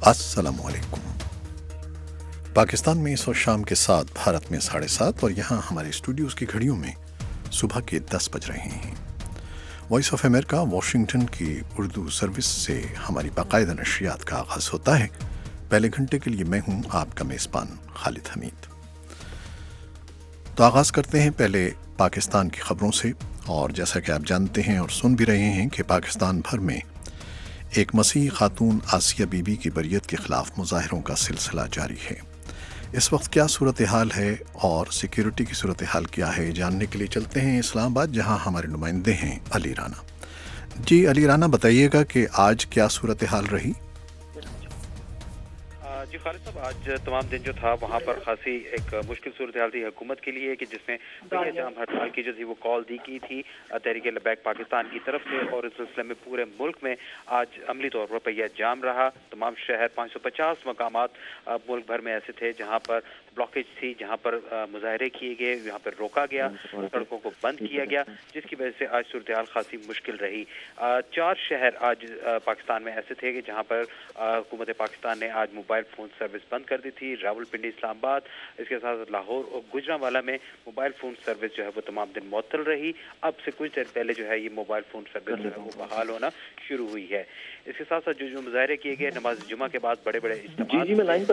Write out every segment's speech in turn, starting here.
السلام علیکم۔ پاکستان میں اس وقت شام کے 7، بھارت میں 7:30 اور یہاں ہمارے اسٹوڈیوز کی گھڑیوں میں صبح کے 10 بج رہے ہیں۔ وائس آف امریکہ واشنگٹن کی اردو سروس سے ہماری باقاعدہ نشریات کا آغاز ہوتا ہے۔ پہلے گھنٹے کے لیے میں ہوں آپ کا میزبان خالد حمید۔ تو آغاز کرتے ہیں پہلے پاکستان کی خبروں سے، اور جیسا کہ آپ جانتے ہیں اور سن بھی رہے ہیں کہ پاکستان بھر میں ایک مسیحی خاتون آسیہ بی بی کی بریت کے خلاف مظاہروں کا سلسلہ جاری ہے۔ اس وقت کیا صورتحال ہے اور سیکیورٹی کی صورتحال کیا ہے، جاننے کے لیے چلتے ہیں اسلام آباد، جہاں ہمارے نمائندے ہیں علی رانا۔ جی علی رانا، بتائیے گا کہ آج کیا صورتحال رہی؟ جی خالد صاحب، آج تمام دن جو تھا وہاں پر خاصی ایک مشکل صورتحال تھی حکومت کے لیے، کہ جس میں جام ہڑتال کی جو تھی وہ کال دی گئی تھی تحریک لبیک پاکستان کی طرف سے، اور اس سلسلے میں پورے ملک میں آج عملی طور پر پہیہ جام رہا۔ تمام شہر 550 مقامات ملک بھر میں ایسے تھے جہاں پر بلاکیج تھی، جہاں پر مظاہرے کیے گئے، یہاں پر روکا گیا، سڑکوں کو بند کیا گیا، جس کی وجہ سے آج صورتحال خاصی مشکل رہی۔ 4 شہر آج پاکستان میں ایسے تھے کہ جہاں پر حکومت پاکستان نے آج موبائل فون سروس بند کر دی تھی۔ راولپنڈی، اسلام آباد، اس کے ساتھ لاہور اور گوجرانوالہ میں موبائل فون سروس جو ہے وہ تمام دن معطل رہی۔ اب سے کچھ دیر پہلے جو ہے یہ موبائل فون سروس جو ہے وہ بحال ہونا شروع ہوئی ہے۔ اس کے ساتھ ساتھ جو مظاہرے کیے گئے نماز جمعہ کے بعد بڑے بڑے اجتماعات، جی میں لائن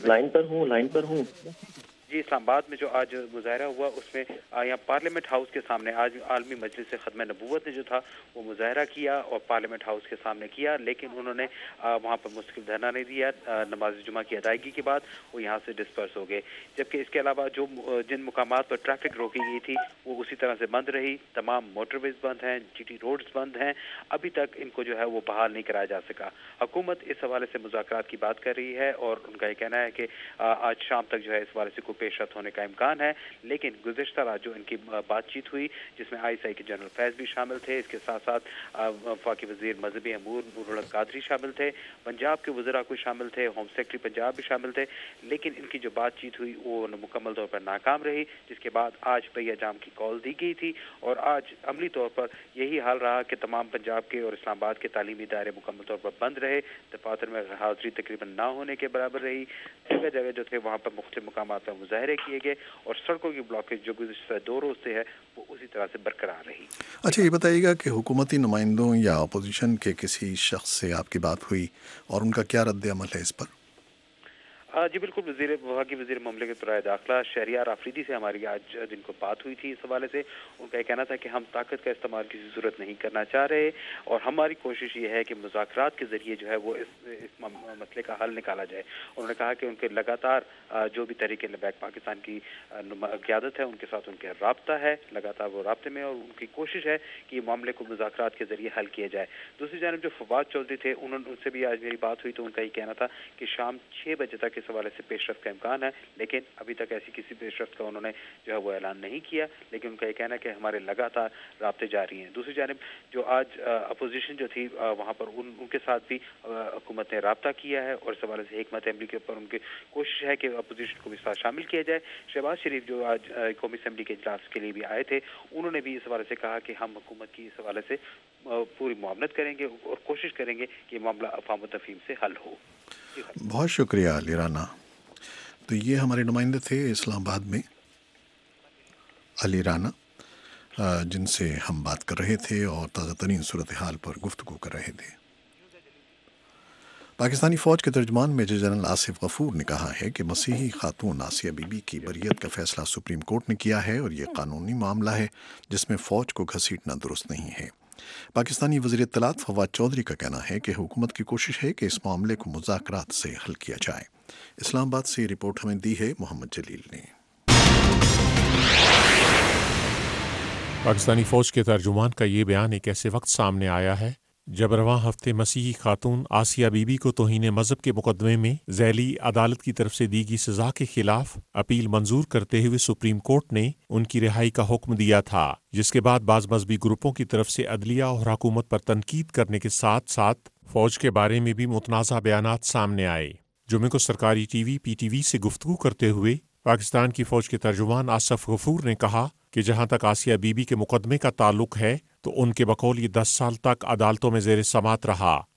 پر ہوں جی اسلام آباد میں جو آج مظاہرہ ہوا اس میں یہاں پارلیمنٹ ہاؤس کے سامنے آج عالمی مجلس ختم نبوت نے جو تھا وہ مظاہرہ کیا اور پارلیمنٹ ہاؤس کے سامنے کیا، لیکن انہوں نے وہاں پر مستقل دھرنا نہیں دیا۔ نماز جمعہ کی ادائیگی کے بعد وہ یہاں سے ڈسپرس ہو گئے، جبکہ اس کے علاوہ جو جن مقامات پر ٹریفک روکی گئی تھی وہ اسی طرح سے بند رہی۔ تمام موٹر ویز بند ہیں، جی ٹی روڈز بند ہیں، ابھی تک ان کو جو ہے وہ بحال نہیں کرایا جا سکا۔ حکومت اس حوالے سے مذاکرات کی بات کر رہی ہے اور ان کا یہ کہنا ہے کہ آج شام تک جو ہے اس حوالے سے کوئی پیش رفت ہونے کا امکان ہے، لیکن گزشتہ رات جو ان کی بات چیت ہوئی جس میں آئی ایس آئی کے جنرل فیض بھی شامل تھے، اس کے ساتھ ساتھ وفاقی وزیر مذہبی امور نور الحق قادری شامل تھے، پنجاب کے وزراء کوئی شامل تھے، ہوم سیکرٹری پنجاب بھی شامل تھے، لیکن ان کی جو بات چیت ہوئی وہ مکمل طور پر ناکام رہی، جس کے بعد آج پہیہ جام کی کال دی گئی تھی اور آج عملی طور پر یہی حال رہا کہ تمام پنجاب کے اور اسلام آباد کے تعلیمی ادارے مکمل طور پر بند رہے۔ دفاتر میں حاضری تقریباً نہ ہونے کے برابر رہی۔ جگہ جگہ جو تھے وہاں پر مختلف مقامات پر مظاہرے کیے گئے اور سڑکوں کی بلاکیج جو گزشتہ 2 روز سے ہے وہ اسی طرح سے برقرار رہی۔ اچھا یہ بتائیے گا کہ حکومتی نمائندوں یا اپوزیشن کے کسی شخص سے آپ کی بات ہوئی اور ان کا کیا رد عمل ہے اس پر؟ جی بالکل، وفاقی وزیر مملکت برائے داخلہ شہریار آفریدی سے ہماری آج دن کو بات ہوئی تھی اس حوالے سے۔ ان کا یہ کہنا تھا کہ ہم طاقت کا استعمال کسی صورت نہیں کرنا چاہ رہے اور ہماری کوشش یہ ہے کہ مذاکرات کے ذریعے جو ہے وہ اس مسئلے کا حل نکالا جائے۔ انہوں نے کہا کہ ان کے لگاتار جو بھی تحریک لبیک پاکستان کی قیادت ہے ان کے ساتھ ان کے رابطہ ہے، لگاتار وہ رابطے میں، اور ان کی کوشش ہے کہ یہ معاملے کو مذاکرات کے ذریعے حل کیا جائے۔ دوسری جانب جو فواد چودھری تھے ان سے بھی آج میری بات ہوئی تو ان کا یہ کہنا تھا کہ شام 6 بجے تک اس حوالے سے پیش رفت کا امکان ہے، لیکن ابھی تک ایسی کسی پیش رفت کا انہوں نے جو ہے وہ اعلان نہیں کیا، لیکن ان کا یہ کہنا ہے کہ ہمارے لگاتار رابطے جاری ہیں۔ دوسری جانب جو آج اپوزیشن جو تھی وہاں پر ان کے ساتھ بھی حکومت نے رابطہ کیا ہے اور اس حوالے سے حکمت عملی کے اوپر ان کی کوشش ہے کہ اپوزیشن کو بھی ساتھ شامل کیا جائے۔ شہباز شریف جو آج قومی اسمبلی کے اجلاس کے لیے بھی آئے تھے، انہوں نے بھی اس حوالے سے کہا کہ ہم حکومت کی اس حوالے سے پوری معاونت کریں گے اور کوشش کریں گے کہ معاملہ افہام و تفہیم سے حل ہو۔ بہت شکریہ علی رانا۔ تو یہ ہمارے نمائندے تھے اسلام آباد میں علی رانا، جن سے ہم بات کر رہے تھے اور تازہ ترین صورتحال پر گفتگو کر رہے تھے۔ پاکستانی فوج کے ترجمان میجر جنرل آصف غفور نے کہا ہے کہ مسیحی خاتون آسیہ بی بی کی بریت کا فیصلہ سپریم کورٹ نے کیا ہے اور یہ قانونی معاملہ ہے جس میں فوج کو گھسیٹنا درست نہیں ہے۔ پاکستانی وزیر اطلاعات فواد چودھری کا کہنا ہے کہ حکومت کی کوشش ہے کہ اس معاملے کو مذاکرات سے حل کیا جائے۔ اسلام آباد سے یہ رپورٹ ہمیں دی ہے محمد جلیل نے۔ پاکستانی فوج کے ترجمان کا یہ بیان ایک ایسے وقت سامنے آیا ہے جب رواں ہفتے مسیحی خاتون آسیہ بی بی کو توہین مذہب کے مقدمے میں ذیلی عدالت کی طرف سے دی گئی سزا کے خلاف اپیل منظور کرتے ہوئے سپریم کورٹ نے ان کی رہائی کا حکم دیا تھا، جس کے بعد بعض مذہبی گروپوں کی طرف سے عدلیہ اور حکومت پر تنقید کرنے کے ساتھ ساتھ فوج کے بارے میں بھی متنازع بیانات سامنے آئے۔ جمعے کو سرکاری T V P T V سے گفتگو کرتے ہوئے پاکستان کی فوج کے ترجمان آصف غفور نے کہا کہ جہاں تک آسیہ بی بی کے مقدمے کا تعلق ہے تو ان کے بقول یہ 10 سال تک عدالتوں میں زیر سماعت رہا،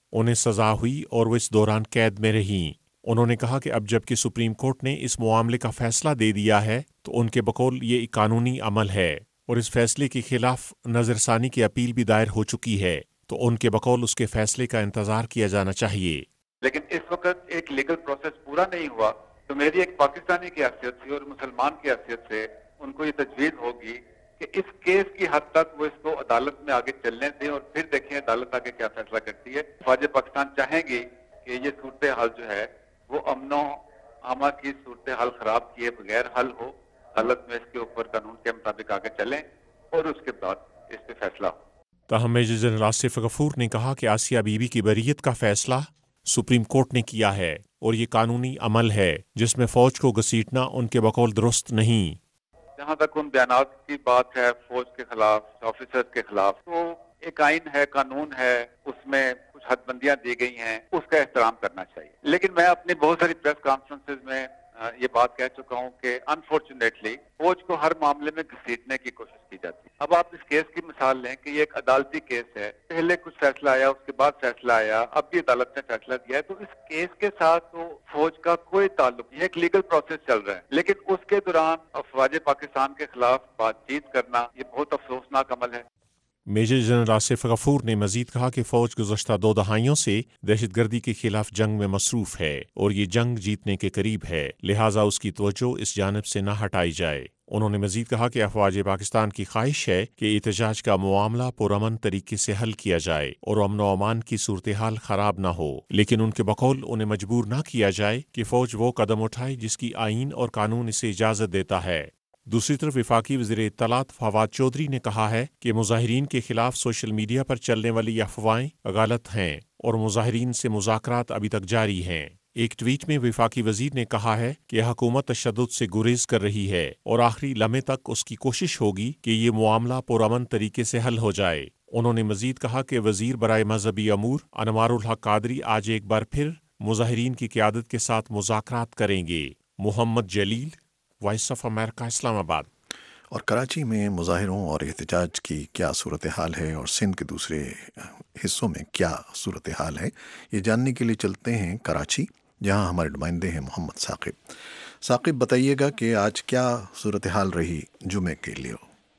انہیں سزا ہوئی اور وہ اس دوران قید میں رہیں۔ انہوں نے کہا کہ اب جب کہ سپریم کورٹ نے اس معاملے کا فیصلہ دے دیا ہے تو ان کے بقول یہ ایک قانونی عمل ہے اور اس فیصلے کے خلاف نظر ثانی کی اپیل بھی دائر ہو چکی ہے، تو ان کے بقول اس کے فیصلے کا انتظار کیا جانا چاہیے۔ لیکن اس وقت ایک لیگل پروسیس پورا نہیں ہوا، تو میری ایک پاکستانی کی حیثیت سے اور مسلمان کی حیثیت سے ان کو یہ تجویز ہوگی کہ اس کیس کی حد تک وہ اس کو عدالت میں آگے چلنے دیں اور پھر دیکھیں عدالت آگے کیا فیصلہ کرتی ہے۔ فوج پاکستان چاہیں گی کہ یہ صورتحال جو ہے وہ امن و امان کی صورتحال خراب کیے بغیر حل ہو، عدالت میں اس کے اوپر قانون کے مطابق آگے چلیں اور اس کے بعد اس پہ فیصلہ ہو۔ تاہم میجر جنرل آصف غفور نے کہا کہ آسیہ بی بی کی بریت کا فیصلہ سپریم کورٹ نے کیا ہے اور یہ قانونی عمل ہے جس میں فوج کو گھسیٹنا ان کے بقول درست نہیں۔ جہاں تک ان بیانات کی بات ہے فوج کے خلاف، آفیسر کے خلاف، تو ایک آئین ہے، قانون ہے، اس میں کچھ حد بندیاں دی گئی ہیں، اس کا احترام کرنا چاہیے۔ لیکن میں اپنی بہت ساری پریس کانفرنسز میں یہ بات کہہ چکا ہوں کہ انفارچونیٹلی فوج کو ہر معاملے میں گھسیٹنے کی کوشش کی جاتی ہے۔ اب آپ اس کیس کی مثال لیں کہ یہ ایک عدالتی کیس ہے، پہلے کچھ فیصلہ آیا، اس کے بعد فیصلہ آیا، اب بھی عدالت نے فیصلہ دیا ہے، تو اس کیس کے ساتھ تو فوج کا کوئی تعلق نہیں ہے، ایک لیگل پروسیس چل رہا ہے، لیکن اس کے دوران افواج پاکستان کے خلاف بات چیت کرنا یہ بہت افسوسناک عمل ہے۔ میجر جنرل آصف غفور نے مزید کہا کہ فوج گزشتہ 2 دہائیوں سے دہشت گردی کے خلاف جنگ میں مصروف ہے اور یہ جنگ جیتنے کے قریب ہے، لہٰذا اس کی توجہ اس جانب سے نہ ہٹائی جائے۔ انہوں نے مزید کہا کہ افواج پاکستان کی خواہش ہے کہ احتجاج کا معاملہ پرامن طریقے سے حل کیا جائے اور امن و امان کی صورتحال خراب نہ ہو، لیکن ان کے بقول انہیں مجبور نہ کیا جائے کہ فوج وہ قدم اٹھائے جس کی آئین اور قانون اسے اجازت دیتا ہے۔ دوسری طرف وفاقی وزیر اطلاعات فواد چودھری نے کہا ہے کہ مظاہرین کے خلاف سوشل میڈیا پر چلنے والی افواہیں غلط ہیں اور مظاہرین سے مذاکرات ابھی تک جاری ہیں۔ ایک ٹویٹ میں وفاقی وزیر نے کہا ہے کہ حکومت تشدد سے گریز کر رہی ہے اور آخری لمحے تک اس کی کوشش ہوگی کہ یہ معاملہ پرامن طریقے سے حل ہو جائے۔ انہوں نے مزید کہا کہ وزیر برائے مذہبی امور انوار الحق قادری آج ایک بار پھر مظاہرین کی قیادت کے ساتھ مذاکرات کریں گے۔ محمد جلیل، وائس آف امریکہ، اسلام آباد۔ اور کراچی میں مظاہروں اور احتجاج کی کیا صورتحال ہے اور سندھ کے دوسرے حصوں میں کیا صورتحال ہے، یہ جاننے کے لیے چلتے ہیں کراچی، جہاں ہمارے نمائندے ہیں محمد ثاقب۔ ثاقب، بتائیے گا کہ آج کیا صورتحال رہی جمعے کے لیے؟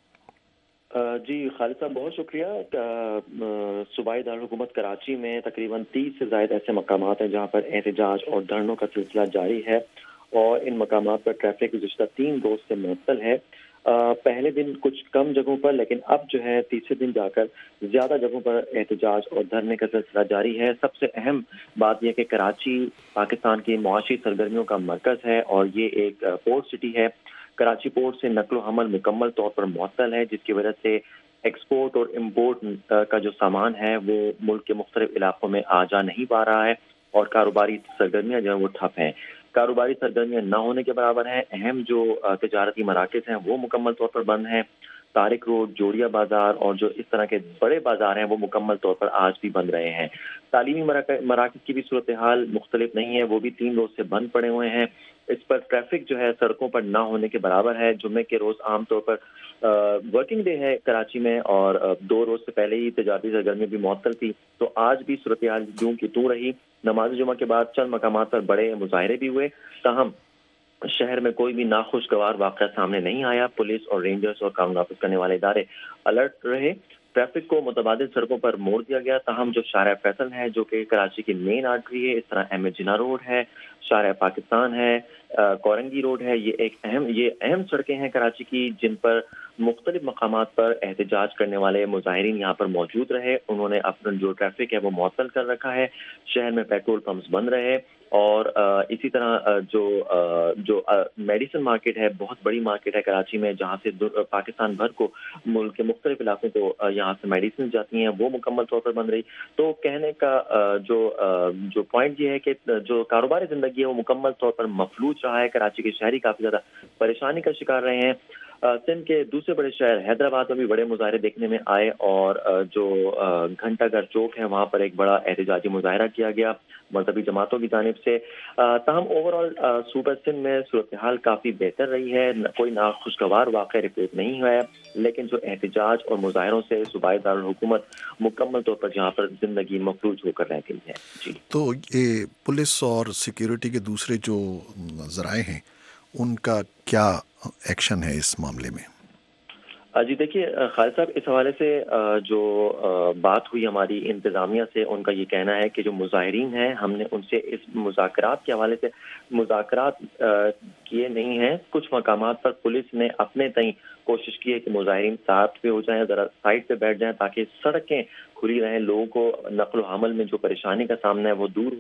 جی خالد صاحب، بہت شکریہ۔ صوبائی دارالحکومت کراچی میں تقریباً 30 سے زائد ایسے مقامات ہیں جہاں پر احتجاج اور دھرنوں کا سلسلہ جاری ہے، اور ان مقامات پر ٹریفک گزشتہ 3 روز سے معطل ہے۔ پہلے دن کچھ کم جگہوں پر، لیکن اب جو ہے تیسرے دن جا کر زیادہ جگہوں پر احتجاج اور دھرنے کا سلسلہ جاری ہے۔ سب سے اہم بات یہ کہ کراچی پاکستان کی معاشی سرگرمیوں کا مرکز ہے اور یہ ایک پورٹ سٹی ہے۔ کراچی پورٹ سے نقل و حمل مکمل طور پر معطل ہے، جس کی وجہ سے ایکسپورٹ اور امپورٹ کا جو سامان ہے وہ ملک کے مختلف علاقوں میں آ جا نہیں پا رہا ہے، اور کاروباری سرگرمیاں جو ہیں وہ ٹھپ ہیں۔ کاروباری سرگرمیاں نہ ہونے کے برابر ہیں۔ اہم جو تجارتی مراکز ہیں وہ مکمل طور پر بند ہیں۔ طارق روڈ، جوڑیا بازار اور جو اس طرح کے بڑے بازار ہیں وہ مکمل طور پر آج بھی بند رہے ہیں۔ تعلیمی مراکز کی بھی صورتحال مختلف نہیں ہے، وہ بھی 3 روز سے بند پڑے ہوئے ہیں۔ اس پر ٹریفک جو ہے سڑکوں پر نہ ہونے کے برابر ہے۔ جمعے کے روز عام طور پر ورکنگ ڈے ہے کراچی میں، اور 2 روز سے پہلے ہی تجارتی سرگرمی بھی معطل تھی، تو آج بھی صورتحال یوں کی توں رہی۔ نماز جمعہ کے بعد چند مقامات پر بڑے مظاہرے بھی ہوئے، تاہم شہر میں کوئی بھی ناخوشگوار واقعہ سامنے نہیں آیا۔ پولیس اور رینجرز اور قانون نافذ کرنے والے ادارے الرٹ رہے۔ ٹریفک کو متبادل سڑکوں پر موڑ دیا گیا، تاہم جو شارع فیصل ہے جو کہ کراچی کی مین آرٹری ہے، اس طرح احمد جناح روڈ ہے، شارع پاکستان ہے، کورنگی روڈ ہے، یہ اہم سڑکیں ہیں کراچی کی، جن پر مختلف مقامات پر احتجاج کرنے والے مظاہرین یہاں پر موجود رہے۔ انہوں نے اپنا جو ٹریفک ہے وہ معطل کر رکھا ہے۔ شہر میں پیٹرول پمپس بند رہے، اور اسی طرح جو میڈیسن مارکیٹ ہے، بہت بڑی مارکیٹ ہے کراچی میں، جہاں سے پاکستان بھر کو، ملک کے مختلف علاقوں کو یہاں سے میڈیسن جاتی ہیں، وہ مکمل طور پر بند رہی۔ تو کہنے کا جو پوائنٹ یہ ہے کہ جو کاروباری زندگی ہے وہ مکمل طور پر مفلوج رہا ہے۔ کراچی کے شہری کافی زیادہ پریشانی کا شکار رہے ہیں۔ سندھ کے دوسرے بڑے شہر حیدرآباد میں بھی بڑے مظاہرے دیکھنے میں آئے اور جو گھنٹہ گھر چوک ہے وہاں پر ایک بڑا احتجاجی مظاہرہ کیا گیا مذہبی جماعتوں کی جانب سے. تاہم اوور آل صوبہ سندھ میں صورتحال کافی بہتر رہی ہے, کوئی ناخوشگوار واقعہ رپورٹ نہیں ہوا ہے, لیکن جو احتجاج اور مظاہروں سے صوبائی دارالحکومت مکمل طور پر جہاں پر زندگی مفلوج ہو کر رہ گئی ہے. جی, تو یہ پولیس اور سیکیورٹی کے دوسرے جو ذرائع ہیں ان کا کیا ایکشن ہے اس معاملے میں؟ جی دیکھیے خالد صاحب, اس حوالے سے جو بات ہوئی ہماری انتظامیہ سے, ان کا یہ کہنا ہے کہ جو مظاہرین ہیں ہم نے ان سے اس مذاکرات کے حوالے سے مذاکرات کیے نہیں ہیں. کچھ مقامات پر پولیس نے اپنے تئیں کوشش کی ہے کہ مظاہرین ساتھ پہ ہو جائیں, ذرا سائڈ پہ بیٹھ جائیں تاکہ سڑکیں کھلی رہیں, لوگوں کو نقل و حمل میں جو پریشانی کا سامنا ہے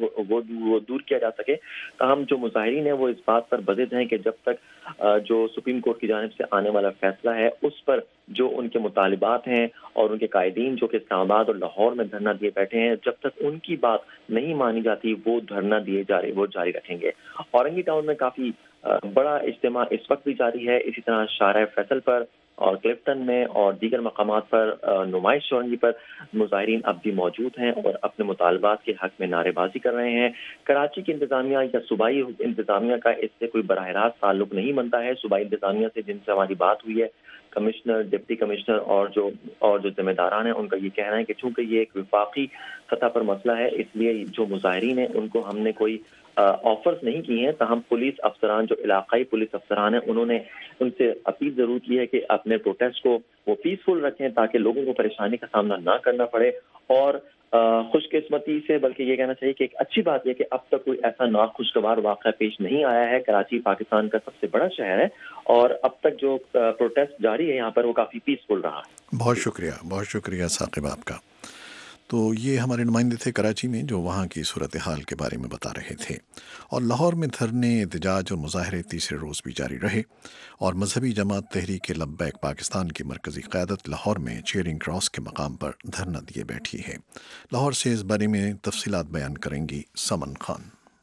وہ دور کیا جا سکے. تاہم جو مظاہرین ہیں وہ اس بات پر بضد ہیں کہ جب تک جو سپریم کورٹ کی جانب سے آنے والا فیصلہ ہے اس پر جو ان کے مطالبات ہیں اور ان کے قائدین جو کہ اسلام آباد اور لاہور میں دھرنا دیے بیٹھے ہیں, جب تک ان کی بات نہیں مانی جاتی وہ دھرنا وہ جاری رکھیں گے. اورنگی ٹاؤن میں کافی بڑا اجتماع اس وقت بھی جاری ہے. اسی طرح شارع فیصل پر اور کلفٹن میں اور دیگر مقامات پر نمائش چورنگی پر مظاہرین اب بھی موجود ہیں اور اپنے مطالبات کے حق میں نعرے بازی کر رہے ہیں. کراچی کی انتظامیہ یا صوبائی انتظامیہ کا اس سے کوئی براہ راست تعلق نہیں بنتا ہے. صوبائی انتظامیہ سے جن سے ہماری بات ہوئی ہے, کمشنر, ڈپٹی کمشنر اور جو ذمہ داران ہیں, ان کا یہ کہنا ہے کہ چونکہ یہ ایک وفاقی سطح پر مسئلہ ہے اس لیے جو مظاہرین ہیں ان کو ہم نے کوئی آفرز نہیں کی ہیں. تاہم پولیس افسران, جو علاقائی پولیس افسران ہیں, انہوں نے ان سے اپیل ضرور کی ہے کہ اپنے پروٹیسٹ کو وہ پیسفل رکھیں تاکہ لوگوں کو پریشانی کا سامنا نہ کرنا پڑے. اور خوش قسمتی سے بلکہ یہ کہنا چاہیے کہ ایک اچھی بات یہ کہ اب تک کوئی ایسا ناخوشگوار واقعہ پیش نہیں آیا ہے. کراچی پاکستان کا سب سے بڑا شہر ہے اور اب تک جو پروٹیسٹ جاری ہے یہاں پر وہ کافی پیسفل رہا ہے. بہت شکریہ ثاقب آپ کا. تو یہ ہمارے نمائندے تھے کراچی میں جو وہاں کی صورتحال کے بارے میں بتا رہے تھے. اور لاہور میں دھرنے, احتجاج اور مظاہرے تیسرے روز بھی جاری رہے اور مذہبی جماعت تحریک لبیک پاکستان کی مرکزی قیادت لاہور میں چیئرنگ کراس کے مقام پر دھرنا دیے بیٹھی ہے. لاہور سے اس بارے میں تفصیلات بیان کریں گی سمن خان.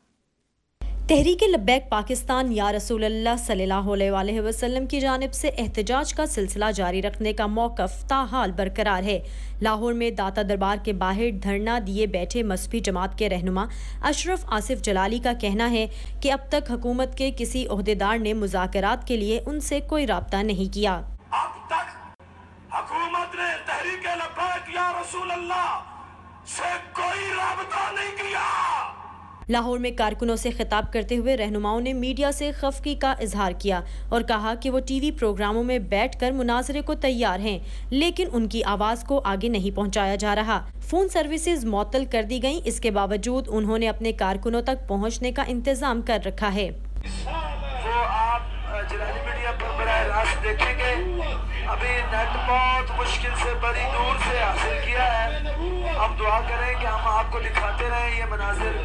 تحریک لبیک پاکستان یا رسول اللہ صلی اللہ علیہ وسلم کی جانب سے احتجاج کا سلسلہ جاری رکھنے کا موقف تاحال برقرار ہے. لاہور میں داتا دربار کے باہر دھرنا دیے بیٹھے مذہبی جماعت کے رہنما اشرف آصف جلالی کا کہنا ہے کہ اب تک حکومت کے کسی عہدیدار نے مذاکرات کے لیے ان سے کوئی رابطہ نہیں کیا. اب تک حکومت نے تحریک لبیک یا رسول اللہ سے کوئی رابطہ نہیں کیا. لاہور میں کارکنوں سے خطاب کرتے ہوئے رہنماؤں نے میڈیا سے خفگی کا اظہار کیا اور کہا کہ وہ ٹی وی پروگراموں میں بیٹھ کر مناظرے کو تیار ہیں لیکن ان کی آواز کو آگے نہیں پہنچایا جا رہا. فون سروسز معطل کر دی گئیں, اس کے باوجود انہوں نے اپنے کارکنوں تک پہنچنے کا انتظام کر رکھا ہے. وہ آپ جلالی میڈیا پر براہ راست دیکھیں گے. ابھی نیٹ بہت مشکل سے بڑی دور سے حاصل کیا ہے. ہم دعا کریں کہ ہم آپ کو دکھاتے رہیں یہ مناظر,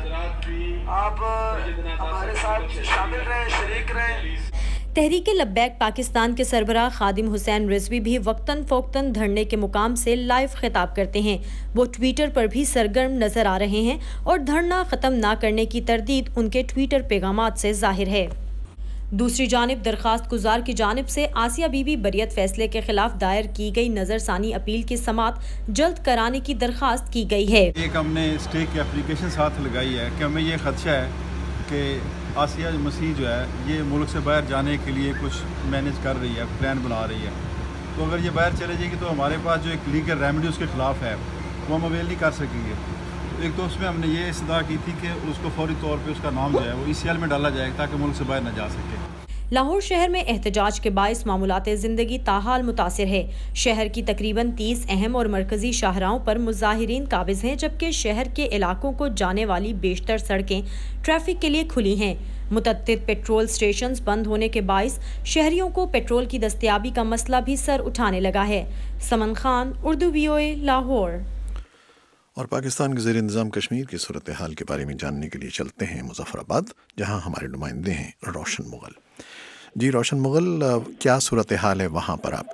آپ ہمارے ساتھ شامل رہیں, شریک رہیں. تحریک لبیک پاکستان کے سربراہ خادم حسین رضوی بھی وقتاً فوقتاً دھرنے کے مقام سے لائیو خطاب کرتے ہیں. وہ ٹویٹر پر بھی سرگرم نظر آ رہے ہیں اور دھرنا ختم نہ کرنے کی تردید ان کے ٹویٹر پیغامات سے ظاہر ہے. دوسری جانب درخواست گزار کی جانب سے آسیہ بی بی بریت فیصلے کے خلاف دائر کی گئی نظر ثانی اپیل کی سماعت جلد کرانے کی درخواست کی گئی ہے. ایک ہم نے اسٹے کی اپلیکیشن ساتھ لگائی ہے کہ ہمیں یہ خدشہ ہے کہ آسیہ مسیح جو ہے یہ ملک سے باہر جانے کے لیے کچھ مینیج کر رہی ہے, پلان بنا رہی ہے. تو اگر یہ باہر چلے جائے گی تو ہمارے پاس جو ایک لیگل ریمیڈی اس کے خلاف ہے وہ ہم اویل نہیں کر سکیں گے. ایک تو اس میں ہم نے یہ استدعا کی تھی کہ اس کو فوری طور پہ اس کا نام جو ہے وہ ECL میں ڈالا جائے تاکہ ملک سے باہر نہ جا سکے. لاہور شہر میں احتجاج کے باعث معمولات زندگی تاحال متاثر ہے. شہر کی تقریباً 30 اہم اور مرکزی شاہراہوں پر مظاہرین قابض ہیں جبکہ شہر کے علاقوں کو جانے والی بیشتر سڑکیں ٹریفک کے لیے کھلی ہیں. متعدد پیٹرول سٹیشنز بند ہونے کے باعث شہریوں کو پیٹرول کی دستیابی کا مسئلہ بھی سر اٹھانے لگا ہے. سمن خان, اردو VOA, لاہور. اور پاکستان کے زیر انتظام کشمیر کی صورتحال کے بارے میں جاننے کے لیے چلتے ہیں مظفر آباد جہاں ہمارے نمائندے ہیں روشن مغل. جی روشن مغل, کیا صورتحال ہے وہاں پر آپ؟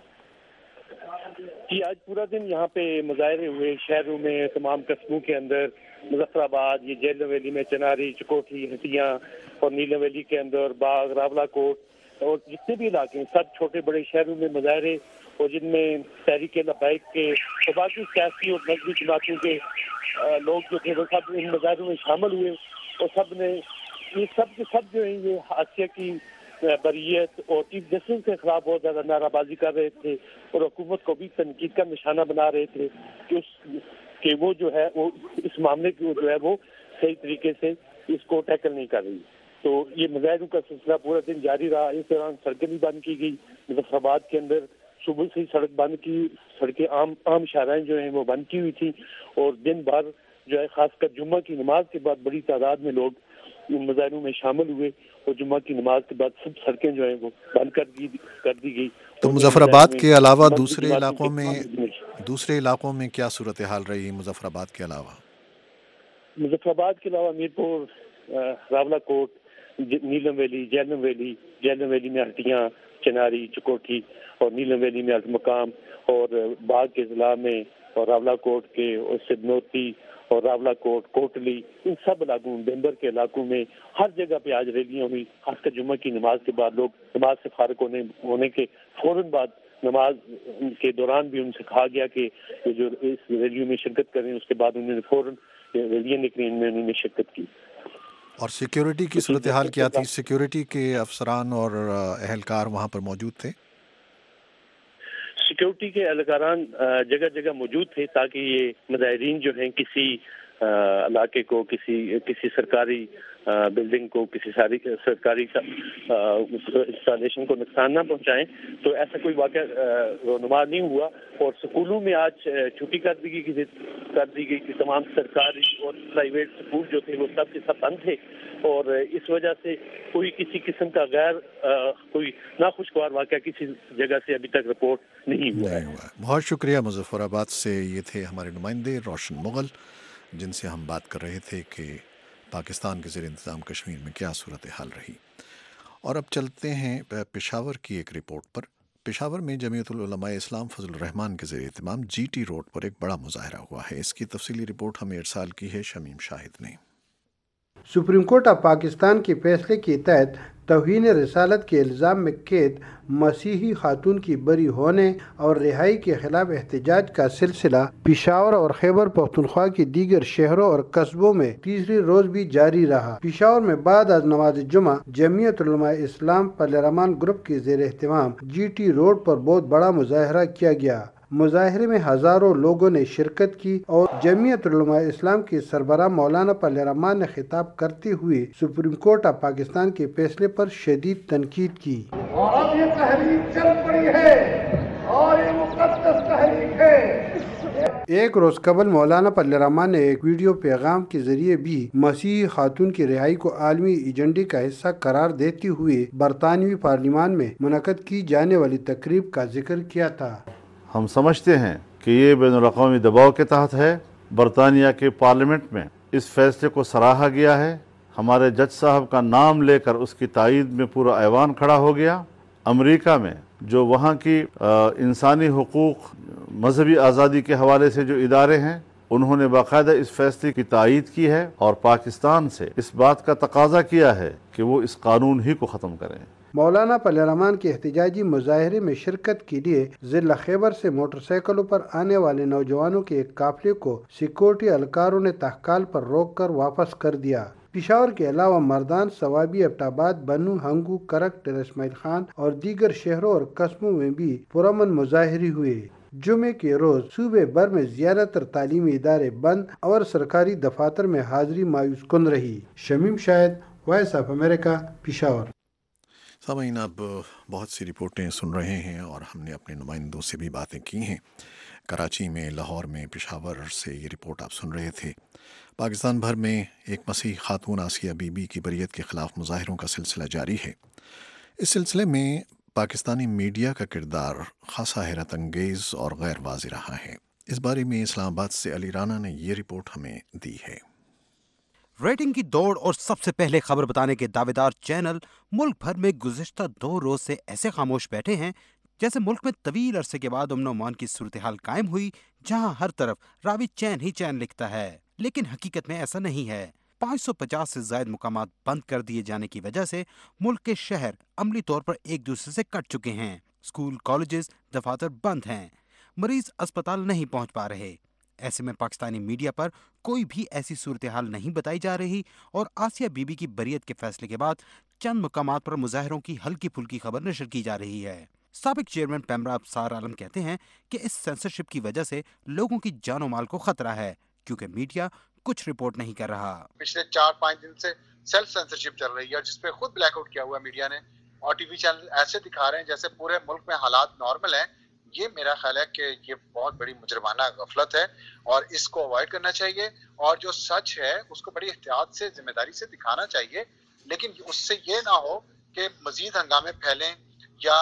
جی آج پورا دن یہاں پہ مظاہرے ہوئے شہروں میں, تمام قصبوں کے اندر, مظفر آباد, یہ جیل ویلی میں, چناری, چکوٹھی, ہٹیاں اور نیلم ویلی کے اندر, باغ, راولا کوٹ, اور جتنے بھی علاقے ہیں سب چھوٹے بڑے شہروں میں مظاہرے اور جن میں تحریک لبیک کے اور باقی سیاسی اور مذہبی جماعتوں کے لوگ جو تھے وہ سب ان مظاہروں میں شامل ہوئے اور سب نے یہ سب کے سب جو ہیں یہ آسیہ کی بریت اور چیف جسٹس کے خلاف بہت زیادہ نعرہ بازی کر رہے تھے اور حکومت کو بھی تنقید کا نشانہ بنا رہے تھے کہ وہ جو ہے وہ اس معاملے کو جو ہے وہ صحیح طریقے سے اس کو ٹیکل نہیں کر رہی. تو یہ مظاہروں کا سلسلہ پورا دن جاری رہا. اس دوران سڑکیں بھی بند کی گئی. مظفر آباد کے اندر صبح سے ہی سڑک بند کی, سڑکیں عام شاہراہیں جو ہیں وہ بند کی ہوئی تھیں اور دن بھر جو ہے خاص کر جمعہ کی نماز کے بعد بڑی تعداد میں لوگ ان مظاہروں میں شامل ہوئے اور جمعہ کی نماز کے بعد سب سڑکیں جو ہیں وہ بند کر دی گئی. تو مظفر آباد کے علاوہ دوسرے علاقوں میں کیا صورتحال رہی مظفر آباد کے علاوہ؟ مظفر آباد کے علاوہ Mirpur, Rawalakot, Neelum valley, Jhelum valley میں ہٹیاں, چناری, چکوٹھی اور نیلم ویلی میں مقام اور باغ کے ضلع میں اور راولا کوٹ کے اور سدنوتی اور راولا کوٹ, کوٹلی, ان سب علاقوں میں, بمبر کے علاقوں میں ہر جگہ پہ آج ریلیاں ہوئی. خاص کر جمعہ کی نماز کے بعد لوگ نماز سے فارغ ہونے کے فوراً بعد نماز کے دوران بھی ان سے کہا گیا کہ جو اس ریلیوں میں شرکت کریں. اس کے بعد انہوں نے فوراً ریلیاں نکلی, ان میں انہوں نے شرکت کی. اور سیکیورٹی کی صورتحال کیا تھی؟ سیکیورٹی کے افسران اور اہلکار وہاں پر موجود تھے؟ سیکیورٹی کے اہلکاران جگہ جگہ موجود تھے تاکہ یہ مظاہرین جو ہیں کسی علاقے کو, کسی سرکاری بلڈنگ کو, کسی سرکاری انسٹالیشن کو نقصان نہ پہنچائیں. تو ایسا کوئی واقعہ رونما نہیں ہوا. اور سکولوں میں آج چھٹی کر دی گئی کہ تمام سرکاری اور پرائیویٹ سکول جو تھے وہ سب کے سب بند تھے اور اس وجہ سے کوئی کسی قسم کا کوئی ناخوشگوار واقعہ کسی جگہ سے ابھی تک رپورٹ نہیں ہوا. بہت شکریہ. مظفر آباد سے یہ تھے ہمارے نمائندے روشن مغل, جن سے ہم بات کر رہے تھے کہ پاکستان کے زیر انتظام کشمیر میں کیا صورتحال رہی. اور اب چلتے ہیں پشاور کی ایک رپورٹ پر. پشاور میں جمعیت العلماء اسلام فضل الرحمان کے زیر اہتمام جی ٹی روڈ پر ایک بڑا مظاہرہ ہوا ہے. اس کی تفصیلی رپورٹ ہمیں ارسال کی ہے شمیم شاہد نے. سپریم کورٹ آف پاکستان کے فیصلے کے تحت توہین رسالت کے الزام میں قید مسیحی خاتون کی بری ہونے اور رہائی کے خلاف احتجاج کا سلسلہ پشاور اور خیبر پختونخوا کے دیگر شہروں اور قصبوں میں تیسری روز بھی جاری رہا. پشاور میں بعد از نماز جمعہ جمعیت علماء اسلام پل رحمان گروپ کے زیر اہتمام جی ٹی روڈ پر بہت بڑا مظاہرہ کیا گیا. مظاہرے میں ہزاروں لوگوں نے شرکت کی اور جمعیت علماء اسلام کے سربراہ مولانا پل رحمان نے خطاب کرتے ہوئے سپریم کورٹ آف پاکستان کے فیصلے پر شدید تنقید کی. اور اب یہ تحریک چل پڑی ہے اور یہ مقدس تحریک ہے. ایک روز قبل مولانا پل رحمان نے ایک ویڈیو پیغام کے ذریعے بھی مسیحی خاتون کی رہائی کو عالمی ایجنڈے کا حصہ قرار دیتے ہوئے برطانوی پارلیمان میں منعقد کی جانے والی تقریب کا ذکر کیا تھا. ہم سمجھتے ہیں کہ یہ بین الاقوامی دباؤ کے تحت ہے. برطانیہ کے پارلیمنٹ میں اس فیصلے کو سراہا گیا ہے. ہمارے جج صاحب کا نام لے کر اس کی تائید میں پورا ایوان کھڑا ہو گیا. امریکہ میں جو وہاں کی انسانی حقوق, مذہبی آزادی کے حوالے سے جو ادارے ہیں, انہوں نے باقاعدہ اس فیصلے کی تائید کی ہے اور پاکستان سے اس بات کا تقاضا کیا ہے کہ وہ اس قانون ہی کو ختم کریں. مولانا پل رحمان کے احتجاجی مظاہرے میں شرکت کے لیے ضلع خیبر سے موٹر سائیکلوں پر آنے والے نوجوانوں کے ایک قافلے کو سیکورٹی اہلکاروں نے تحقال پر روک کر واپس کر دیا. پشاور کے علاوہ مردان, ثوابی, ایبٹ آباد, بنو, ہنگو, کرک, ڈیر اسماعیل خان اور دیگر شہروں اور قصبوں میں بھی پرامن مظاہرے ہوئے. جمعے کے روز صوبے بھر میں زیادہ تر تعلیمی ادارے بند اور سرکاری دفاتر میں حاضری مایوس کن رہی. Shamim Shahid, voice of America, Peshawar. سامعین, اب بہت سی رپورٹیں سن رہے ہیں اور ہم نے اپنے نمائندوں سے بھی باتیں کی ہیں. کراچی میں, لاہور میں, پشاور سے یہ رپورٹ آپ سن رہے تھے. پاکستان بھر میں ایک مسیحی خاتون آسیہ بی بی کی بریت کے خلاف مظاہروں کا سلسلہ جاری ہے. اس سلسلے میں پاکستانی میڈیا کا کردار خاصا حیرت انگیز اور غیر واضح رہا ہے. اس بارے میں اسلام آباد سے علی رانا نے یہ رپورٹ ہمیں دی ہے. ریٹنگ کی دوڑ اور سب سے پہلے خبر بتانے کے دعوے دار چینل ملک بھر میں گزشتہ 2 روز سے ایسے خاموش بیٹھے ہیں جیسے ملک میں طویل عرصے کے بعد امن و امان کی صورتحال قائم ہوئی, جہاں ہر طرف راوی چین ہی چین لکھتا ہے. لیکن حقیقت میں ایسا نہیں ہے. 550 से ज़ायद मुकामात बंद कर दिए जाने की वजह से मुल्क के शहर अमली तौर पर एक दूसरे से कट चुके हैं। स्कूल, कॉलेजेस, दफातर बंद हैं। मरीज अस्पताल नहीं पहुंच पा रहे। ऐसे में पाकिस्तानी मीडिया पर कोई भी ऐसी सूरत हाल नहीं बताई जा रही और आसिया बीबी की बरियत के फैसले के बाद चंद मुकामात पर मुजाहरों की हल्की फुल्की खबर नशर की जा रही है। साबिक चेयरमैन पेमरा अबसार आलम कहते हैं कि इस सेंसरशिप की वजह से लोगों की जानो माल को खतरा है, क्योंकि मीडिया कुछ रिपोर्ट नहीं कर रहा। पिछले 4-5 दिन से सेल्फ सेंसरशिप चल रही है, जिसपे खुद ब्लैकआउट किया हुआ मीडिया ने, और टीवी चैनल ऐसे दिखा रहे हैं जैसे पूरे मुल्क में हालात नॉर्मल हैं। ये मेरा ख्याल है कि ये बहुत बड़ी मुजरमाना गफलत है और इसको अवॉइड करना चाहिए, और जो सच है उसको बड़ी एहतियात से, जिम्मेदारी से दिखाना चाहिए, लेकिन उससे ये ना हो कि मजीद हंगामे फैलें या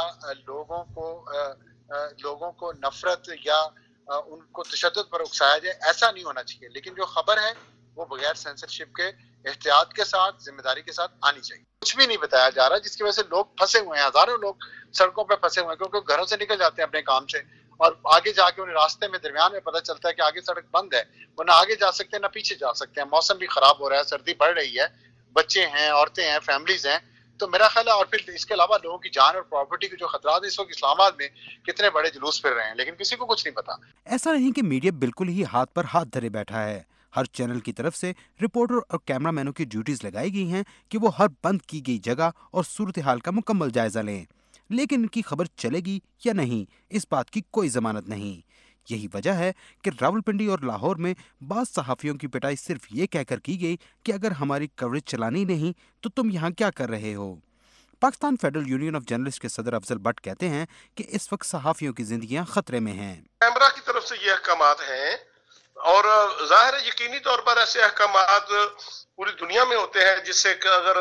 लोगों को नफरत या उनको तशद्दुद पर उकसाया जाए। ऐसा नहीं होना चाहिए, लेकिन जो खबर है वो बगैर सेंसरशिप के एहतियात के साथ, जिम्मेदारी के साथ आनी चाहिए। कुछ भी नहीं बताया जा रहा जिसकी वजह से लोग फंसे हुए हैं, हजारों लोग सड़कों पे फंसे हुए हैं, क्योंकि घरों से निकल जाते हैं अपने काम से और आगे जाके उन्हें रास्ते में दरमियान में पता चलता है कि आगे सड़क बंद है, वो ना आगे जा सकते हैं ना पीछे जा सकते हैं। मौसम भी खराब हो रहा है, सर्दी बढ़ रही है, बच्चे हैं, औरतें हैं, फैमिलीज हैं, तो मेरा ख्याल है। और फिर इसके अलावा लोगों की जान और प्रॉपर्टी के जो खतरात है, इस वक्त इस्लामाबाद में कितने बड़े जुलूस फिर रहे हैं, लेकिन किसी को कुछ नहीं पता। ऐसा नहीं कि मीडिया बिल्कुल ही हाथ पर हाथ धरे बैठा है। हर चैनल की तरफ से रिपोर्टर और कैमरामैनों की ड्यूटीज लगाई गई हैं कि वो हर बंद की गई जगह और सूरत हाल का मुकम्मल जायजा लें, लेकिन इनकी खबर चलेगी या नहीं, इस बात की कोई जमानत नहीं। यही वजह है कि रावलपिंडी और लाहौर में बाज़ सहाफ़ियों की पिटाई सिर्फ ये कहकर की गई कि अगर हमारी कवरेज चलानी नहीं तो तुम यहाँ क्या कर रहे हो। Pakistan federal union of journalist के सदर अफजल भट्ट कहते हैं कि इस वक्त सहाफ़ियों की जिंदगियां खतरे में हैं। कैमरा की तरफ से ये अहकामात हैं और जाहिर है यकीनी तौर पर ऐसे अहकामात पूरी दुनिया में होते हैं, जिससे कि अगर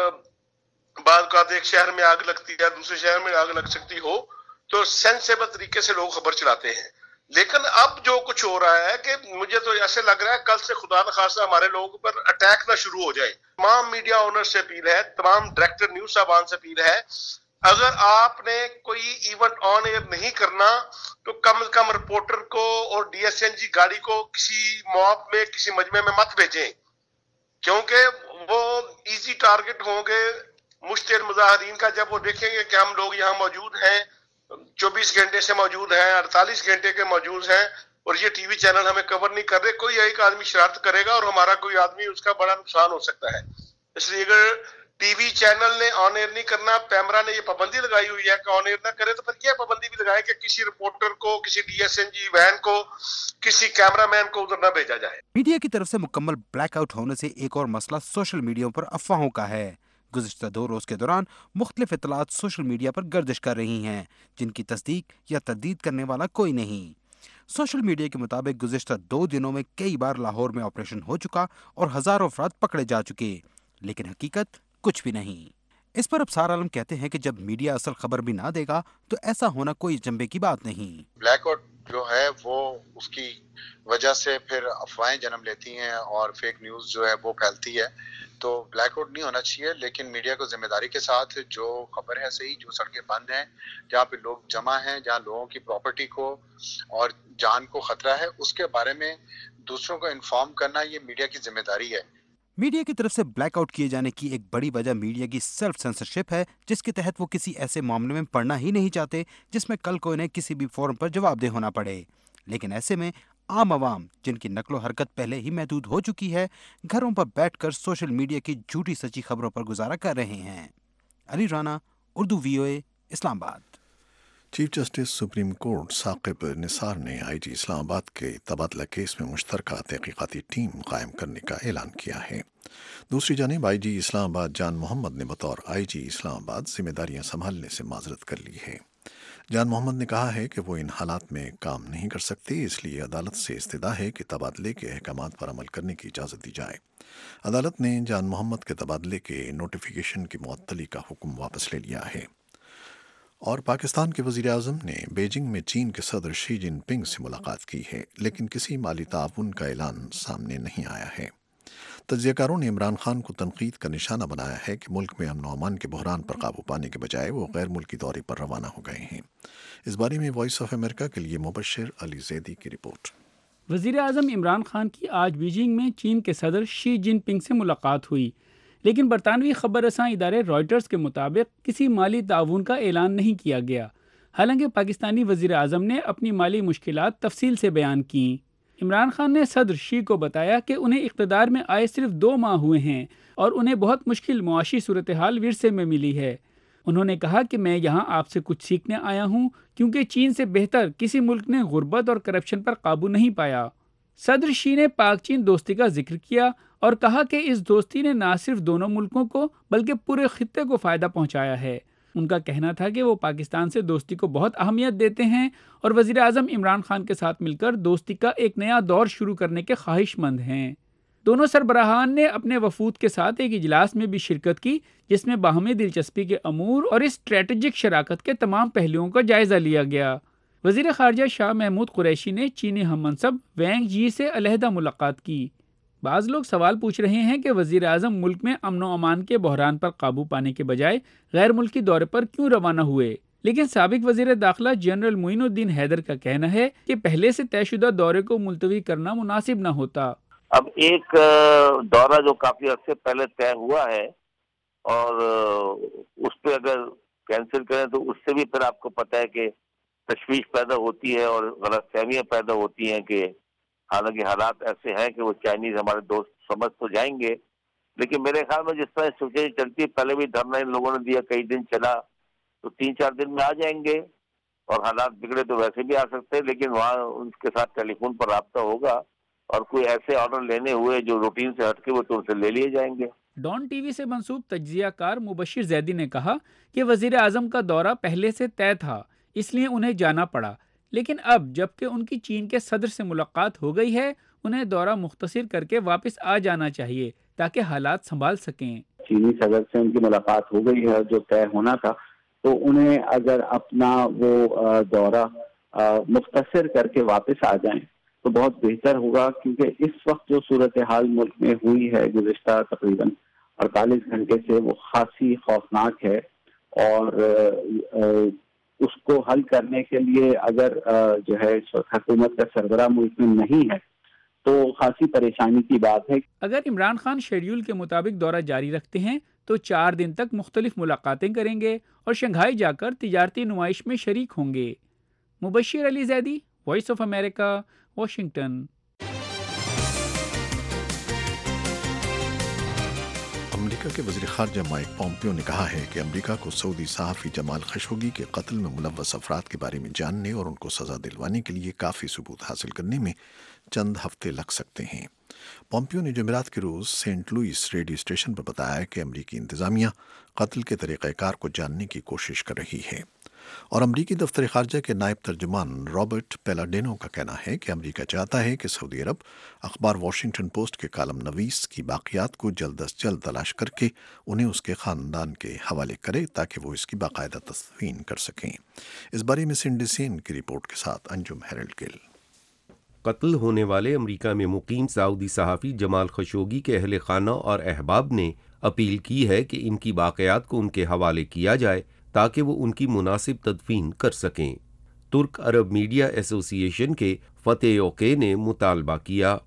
बाद का एक शहर में आग लगती है, दूसरे शहर में आग लग सकती हो, तो सेंसेबल तरीके से लोग खबर चलाते हैं। लेकिन अब जो कुछ हो रहा है कि मुझे तो ऐसे लग रहा है कल से खुदा न खासा हमारे लोगों पर अटैक ना शुरू हो जाए। तमाम मीडिया ओनर से अपील है, तमाम डायरेक्टर न्यूज साहबान से अपील है, अगर आपने कोई इवेंट ऑन एयर नहीं करना तो कम से कम रिपोर्टर को और DSNG गाड़ी को किसी मॉब में, किसी मजमे में मत भेजें, क्योंकि वो इजी टारगेट होंगे मुश्तिल मुजाहिरीन का। जब वो देखेंगे कि हम लोग यहाँ मौजूद हैं, 24 घंटे से मौजूद हैं, 48 घंटे के मौजूद हैं, और ये टीवी चैनल हमें कवर नहीं कर रहे, कोई एक आदमी शरारत करेगा और हमारा कोई आदमी, उसका बड़ा नुकसान हो सकता है। इसलिए अगर टीवी चैनल ने ऑन एयर नहीं करना, पैमरा ने ये पाबंदी लगाई हुई है कि ऑन एयर ना करे, तो फिर यह पाबंदी भी लगाए कि किसी रिपोर्टर को, किसी DSNG वैन को, किसी कैमरामैन को उधर ना भेजा जाए। मीडिया की तरफ से मुकम्मल ब्लैकआउट होने से एक और मसला सोशल मीडिया पर अफवाहों का है। गुज़िश्ता 2 रोज के दौरान मुख्तलिफ इत्तलात सोशल मीडिया पर गर्दिश कर रही हैं, जिनकी तस्दीक या तरदीद करने वाला कोई नहीं। सोशल मीडिया के मुताबिक गुज़िश्ता 2 दिनों में कई बार लाहौर में ऑपरेशन हो चुका और हजारों अफराद पकड़े जा चुके, लेकिन हकीकत कुछ भी नहीं। इस पर अबसार आलम कहते हैं कि जब मीडिया असल खबर भी ना देगा तो ऐसा होना कोई जंबे की बात नहीं। ब्लैकआउट जो है वो उसकी वजह से फिर अफवाहें जन्म लेती हैं और फेक न्यूज़ जो है वो फैलती है, तो ब्लैकआउट नहीं होना चाहिए, लेकिन मीडिया को जिम्मेदारी के साथ जो खबर है सही, जो सड़कें बंद हैं, जहाँ पे लोग जमा हैं, जहाँ लोगों की प्रॉपर्टी को और जान को खतरा है, उसके बारे में दूसरों को इन्फॉर्म करना ये मीडिया की जिम्मेदारी है। मीडिया की तरफ से ब्लैकआउट किए जाने की एक बड़ी वजह मीडिया की सेल्फ सेंसरशिप है, जिसके तहत वो किसी ऐसे मामले में पढ़ना ही नहीं चाहते जिसमें कल को इन्हें किसी भी फोरम पर जवाबदेह होना पड़े। लेकिन ऐसे में आम आवाम, जिनकी नकलो हरकत पहले ही महदूद हो चुकी है, घरों पर बैठकर सोशल मीडिया की झूठी सच्ची खबरों पर गुजारा कर रहे हैं। Ali Rana, Urdu VOA, Islamabad. Chief justice supreme court Saqib Nisar ने IG इस्लामाबाद के तबादला केस में मुश्तरका तहकीकाती टीम कायम करने का ऐलान किया है। दूसरी जानिब IG इस्लामाबाद जान मोहम्मद ने बतौर IG इस्लामाबाद जिम्मेदारियां संभालने से माजरत कर ली है। जान मोहम्मद ने कहा है कि वो इन हालात में काम नहीं कर सकते, इसलिए अदालत से इस्तदा है कि तबादले के अहकामात पर अमल करने की इजाज़त दी जाए। अदालत ने जान मोहम्मद के तबादले के नोटिफिकेशन की मुअत्तली का हुक्म वापस ले लिया है। और पाकिस्तान के वज़ीर आज़म ने बीजिंग में चीन के सदर शी जिनपिंग से मुलाकात की है, लेकिन किसी माली ताउन का ऐलान सामने नहीं आया है। तज्ज़ियाकारों ने इमरान खान को तनकीद का निशाना बनाया है कि मुल्क में अमन अमान के बहरान पर काबू पाने के बजाय वो गैर मुल्की दौरे पर रवाना हो गए हैं। इस बारे में वॉइस ऑफ अमेरिका के लिए मुबश्शिर अली ज़ैदी की रिपोर्ट। وزیر اعظم عمران خان کی آج بیجنگ میں چین کے صدر شی جن پنگ سے ملاقات ہوئی، لیکن برطانوی خبر رساں ادارے رائٹرز کے مطابق کسی مالی تعاون کا اعلان نہیں کیا گیا، حالانکہ پاکستانی وزیر اعظم نے اپنی مالی مشکلات تفصیل سے بیان کیں۔ عمران خان نے صدر شی کو بتایا کہ انہیں اقتدار میں آئے صرف 2 ماہ ہوئے ہیں اور انہیں بہت مشکل معاشی صورتحال ورثے میں ملی ہے۔ انہوں نے کہا کہ میں یہاں آپ سے کچھ سیکھنے آیا ہوں، کیونکہ چین سے بہتر کسی ملک نے غربت اور کرپشن پر قابو نہیں پایا۔ صدر شی نے پاک چین دوستی کا ذکر کیا اور کہا کہ اس دوستی نے نہ صرف دونوں ملکوں کو بلکہ پورے خطے کو فائدہ پہنچایا ہے۔ ان کا کہنا تھا کہ وہ پاکستان سے دوستی کو بہت اہمیت دیتے ہیں اور وزیر اعظم عمران خان کے ساتھ مل کر دوستی کا ایک نیا دور شروع کرنے کے خواہش مند ہیں۔ دونوں سربراہان نے اپنے وفود کے ساتھ ایک اجلاس میں بھی شرکت کی، جس میں باہمی دلچسپی کے امور اور اسٹریٹجک شراکت کے تمام پہلوؤں کا جائزہ لیا گیا۔ وزیر خارجہ شاہ محمود قریشی نے چینی ہم منصب وینگ جی سے علیحدہ ملاقات کی۔ بعض لوگ سوال پوچھ رہے ہیں کہ وزیر اعظم ملک میں امن و امان کے بحران پر قابو پانے کے بجائے غیر ملکی دورے پر کیوں روانہ ہوئے، لیکن سابق وزیر داخلہ جنرل معین الدین حیدر کا کہنا ہے کہ پہلے سے طے شدہ دورے کو ملتوی کرنا مناسب نہ ہوتا۔ اب ایک دورہ جو کافی عرصے پہلے طے ہوا ہے اور اس پہ اگر کینسل کریں تو اس سے بھی پھر آپ کو پتہ ہے کہ تشویش پیدا ہوتی ہے اور غلط فہمیاں پیدا ہوتی ہیں، کہ حالانکہ حالات ایسے ہیں کہ وہ چائنیز ہمارے دوست سمجھ تو جائیں گے، لیکن میرے خیال میں جس طرح سوچیں چلتی ہے، پہلے بھی دھرنا ان لوگوں نے دیا، کئی دن چلا، تو 3-4 دن میں آ جائیں گے، اور حالات بگڑے تو ویسے بھی آ سکتے ہیں، لیکن وہاں ان کے ساتھ ٹیلی فون پر رابطہ ہوگا اور کوئی ایسے آرڈر لینے ہوئے جو روٹین سے ہٹ کے وہ تو ان سے لے لیے جائیں گے۔ ڈان ٹی وی سے منسوب تجزیہ کار مبشر زیدی نے کہا کہ وزیر اعظم کا دورہ پہلے سے طے تھا، اس لیے انہیں جانا پڑا، لیکن اب جبکہ ان کی چین کے صدر سے ملاقات ہو گئی ہے، انہیں دورہ مختصر کر کے واپس آ جانا چاہیے تاکہ حالات سنبھال سکیں۔ چینی صدر سے ان کی ملاقات ہو گئی ہے جو طے ہونا تھا، تو انہیں اگر اپنا وہ دورہ مختصر کر کے واپس آ جائیں تو بہت بہتر ہوگا، کیونکہ اس وقت جو صورتحال ملک میں ہوئی ہے گزشتہ تقریباً 48 گھنٹے سے وہ خاصی خوفناک ہے، اور اس کو حل کرنے کے لیے اگر جو ہے اس وقت حکومت کا سربراہ ملک میں نہیں ہے تو خاصی پریشانی کی بات ہے۔ اگر عمران خان شیڈیول کے مطابق دورہ جاری رکھتے ہیں تو 4 دن تک مختلف ملاقاتیں کریں گے اور شنگھائی جا کر تجارتی نمائش میں شریک ہوں گے۔ Mubashir Ali Zaidi, voice of America, Washington. America کے وزیر خارجہ مائک پومپیو نے کہا ہے کہ امریکہ کو سعودی صحافی جمال خشوگی کے قتل میں ملوث افراد کے بارے میں جاننے اور ان کو سزا دلوانے کے لیے کافی ثبوت حاصل کرنے میں چند ہفتے لگ سکتے ہیں۔ پومپیو نے جمعرات کے روز سینٹ لوئس ریڈیو اسٹیشن پر بتایا کہ امریکی انتظامیہ قتل کے طریقہ کار کو جاننے کی کوشش کر رہی ہے، اور امریکی دفتر خارجہ کے نائب ترجمان رابرٹ پیلاڈینو کا کہنا ہے کہ امریکہ چاہتا ہے کہ سعودی عرب اخبار واشنگٹن پوسٹ کے کالم نویس کی باقیات کو جلد از جلد تلاش کر کے انہیں اس کے خاندان کے حوالے کرے تاکہ وہ اس کی باقاعدہ تدفین کر سکیں۔ اس بارے میں سنڈی سین کی رپورٹ کے ساتھ انجم ہیرلڈ گل۔ قتل ہونے والے امریکہ میں مقیم سعودی صحافی جمال خشوگی کے اہل خانہ اور احباب نے اپیل کی ہے کہ ان کی باقیات کو ان کے حوالے کیا جائے تاکہ وہ ان کی مناسب تدفین کر سکیں۔ ترک عرب میڈیا ایسوسی ایشن کے فتح اوکے نے مطالبہ کیا۔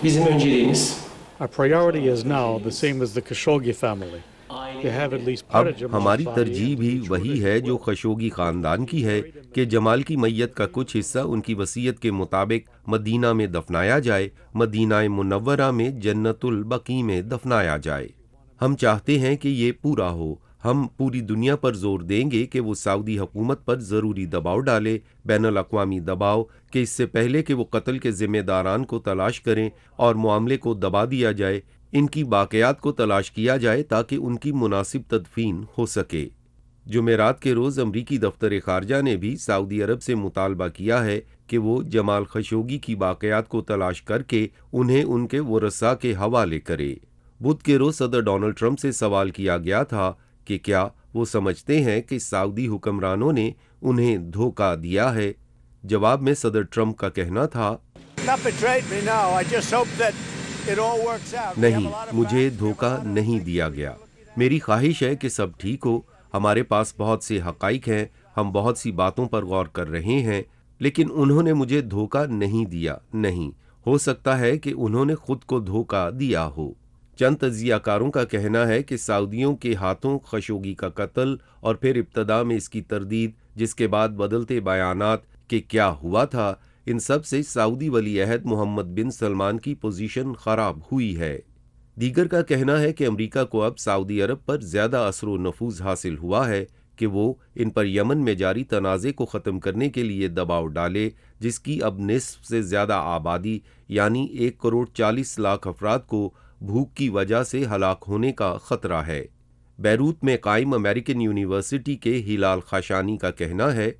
اب ہماری ترجیح بھی وہی ہے جو خشوگی خاندان کی ہے کہ جمال کی میت کا کچھ حصہ ان کی وصیت کے مطابق مدینہ میں دفنایا جائے، مدینہ منورہ میں جنت البقیع میں دفنایا جائے۔ ہم چاہتے ہیں کہ یہ پورا ہو۔ ہم پوری دنیا پر زور دیں گے کہ وہ سعودی حکومت پر ضروری دباؤ ڈالے، بین الاقوامی دباؤ، کہ اس سے پہلے کہ وہ قتل کے ذمہ داران کو تلاش کریں اور معاملے کو دبا دیا جائے، ان کی باقیات کو تلاش کیا جائے تاکہ ان کی مناسب تدفین ہو سکے۔ جمعرات کے روز امریکی دفتر خارجہ نے بھی سعودی عرب سے مطالبہ کیا ہے کہ وہ جمال خشوگی کی باقیات کو تلاش کر کے انہیں ان کے ورثاء کے حوالے کرے۔ بدھ کے روز صدر ڈونلڈ ٹرمپ سے سوال کیا گیا تھا کہ کیا وہ سمجھتے ہیں کہ سعودی حکمرانوں نے انہیں دھوکہ دیا ہے۔ جواب میں صدر ٹرمپ کا کہنا تھا، نہیں، مجھے دھوکہ نہیں دیا گیا، میری خواہش ہے کہ سب ٹھیک ہو، ہمارے پاس بہت سے حقائق ہیں، ہم بہت سی باتوں پر غور کر رہے ہیں، لیکن انہوں نے مجھے دھوکہ نہیں دیا، نہیں، हो सकता है कि उन्होंने खुद को धोखा दिया हो। चंद तज्जियाकारों का कहना है कि सऊदियों के हाथों खशोगी का कत्ल और फिर इब्तदा में इसकी तरदीद, जिसके बाद बदलते बयानात कि क्या हुआ था, इन सब से सऊदी वली अहद मोहम्मद बिन सलमान की पोजीशन खराब हुई है। दीगर का कहना है कि अमेरिका को अब सऊदी अरब पर ज़्यादा असर व नफूज हासिल हुआ है कि वो इन पर यमन में जारी तनाज़े को ख़त्म करने के लिए दबाव डाले, जिसकी अब निस्फ से ज़्यादा आबादी यानी 1,40,00,000 अफराद को भूख की वजह से हलाक होने का ख़तरा है। बैरूत में कायम अमेरिकन यूनिवर्सिटी के हिलाल खाशानी का कहना है,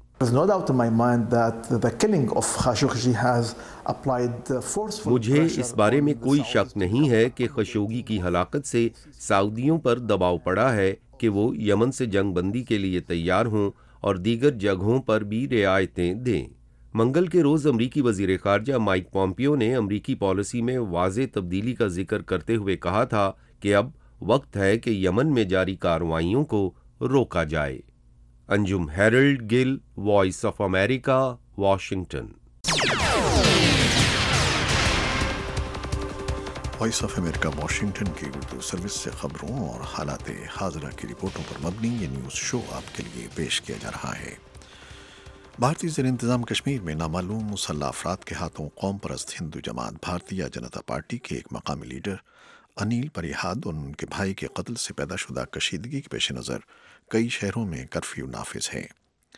मुझे इस बारे में कोई शक नहीं है कि खशोगी की हलाकत से सऊदियों पर दबाव पड़ा है कि वो यमन से जंग बंदी के लिए तैयार हों और दीगर जगहों पर भी रियायतें दें। मंगल के रोज़ अमरीकी वज़ीर ख़ारजा माइक पॉम्पियो ने अमरीकी पॉलिसी में वाज़े तब्दीली का जिक्र करते हुए कहा था कि अब वक्त है कि यमन में जारी कार्रवाइयों को रोका जाए। Anjum Harold Gill, voice of America, Washington. Voice of America Washington की उर्दू सर्विस से खबरों और हालात हाज़िरा की रिपोर्टों पर मबनी ये न्यूज़ शो आपके लिए पेश किया जा रहा है। भारतीय ज़ेर इंतज़ाम कश्मीर में नामालूम मुसल्लह अफराद के हाथों कौम परस्त हिंदू जमात भारतीय जनता पार्टी के एक मकामी लीडर अनिल परिहाद और उनके भाई के कत्ल से पैदा शुदा कशीदगी के पेश नज़र कई शहरों में कर्फ्यू नाफिज है।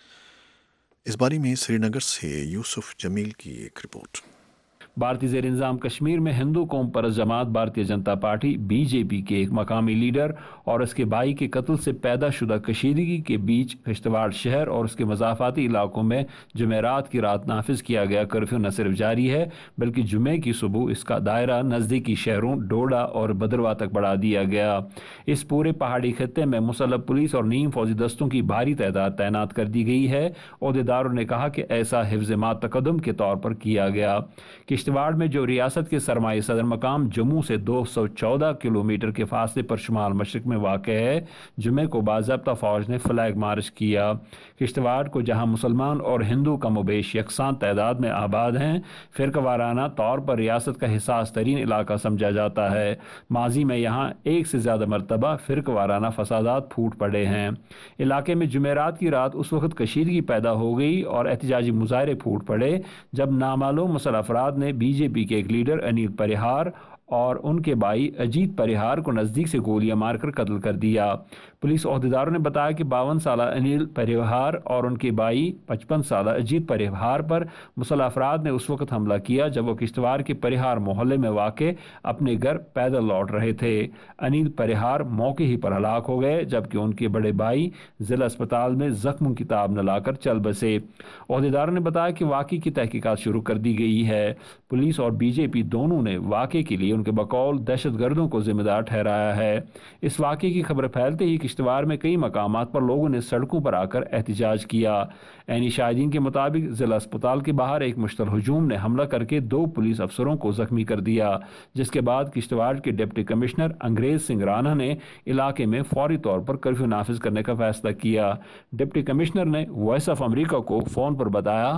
इस बारे में श्रीनगर से यूसुफ जमील की एक रिपोर्ट। भारतीय ज़ेर इंतज़ाम कश्मीर में हिंदू कौम परस्त जमात भारतीय जनता पार्टी बीजेपी के एक मकामी लीडर और उसके भाई के कत्ल से पैदा शुदा कशीदगी के बीच किश्तवाड़ शहर और उसके मज़ाफ़ाती इलाकों में जुमेरात की रात नाफिज किया गया कर्फ्यू न सिर्फ जारी है बल्कि जुमे की सुबह इसका दायरा नज़दीकी शहरों डोडा और भद्रवाह तक बढ़ा दिया गया। इस पूरे पहाड़ी खत्ते में मुसल्लह पुलिस और नीम फौजी दस्तों की भारी तादाद तैनात कर दी गई है। ओहदेदारों ने कहा कि ऐसा हिफ्ज़ मा तक़द्दुम के तौर पर किया गया। किश्तवाड़ में जो रियासत के सरमाई सदर मकाम जम्मू से 214 किलोमीटर के फासले पर शुमाल मशरक में वाक़ है, जुमे को बाज़ाब्ता फ़ौज ने फ्लैग मार्च किया। किश्तवाड़ को जहां मुसलमान और हिंदू कमोबेश यकसान तादाद में आबाद हैं, फ़िरक़ावाराना तौर पर रियासत का हिसास तरीन इलाका समझा जाता है। माजी में यहाँ एक से ज़्यादा मरतबा फ़िरक़ावाराना फसादात फूट पड़े हैं। इलाके में जुमेरात की रात उस वक्त कशीदगी पैदा हो गई और एहतजाजी मुजाहरे फूट पड़े जब नामालूम मुसल्लह अफराद ने बीजेपी के एक लीडर अनिल परिहार और उनके भाई अजीत परिहार को नज़दीक से गोलियां मारकर कत्ल कर दिया। पुलिस ओहदेदारों ने बताया कि 52 साल अनिल परिहार और उनके भाई 55 साल अजीत परिहार पर मुसल्लह अफराद ने उस वक्त हमला किया जब वो किश्तवाड़ के परिहार मोहल्ले में वाक़े अपने घर पैदल लौट रहे थे। अनिल परिहार मौके ही पर हलाक हो गए जबकि उनके बड़े भाई जिला अस्पताल में जख्मों की ताब न लाकर चल बसे। ओहदेदारों ने बताया कि वाक़े की तहकीकात शुरू कर दी गई है। पुलिस और बीजेपी दोनों ने वाक़े के लिए उनके बकौल दहशतगर्दों को जिम्मेदार ठहराया है। इस वाक़े की खबर फैलते ही किश्तवाड़ में कई मकामात पर लोगों ने सड़कों पर आकर एहतजाज किया। ऐनी शाहिदीन के मुताबिक जिला अस्पताल के बाहर एक मुश्तल हुजूम ने हमला करके 2 पुलिस अफसरों को जख्मी कर दिया, जिसके बाद किश्तवाड़ के डिप्टी कमिश्नर अंग्रेज सिंह राणा ने इलाके में फौरी तौर पर कर्फ्यू नाफिज करने का फैसला किया। डिप्टी कमिश्नर ने वॉइस ऑफ अमेरिका को फ़ोन पर बताया,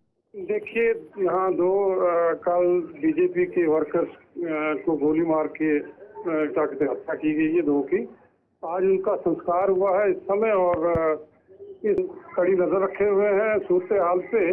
देखिए यहाँ 2 कल बीजेपी के वर्कर्स को गोली मार के हत्या की गई है 2 की। आज उनका संस्कार हुआ है इस समय और इस कड़ी नजर रखे हुए हैं सूरत हाल पे,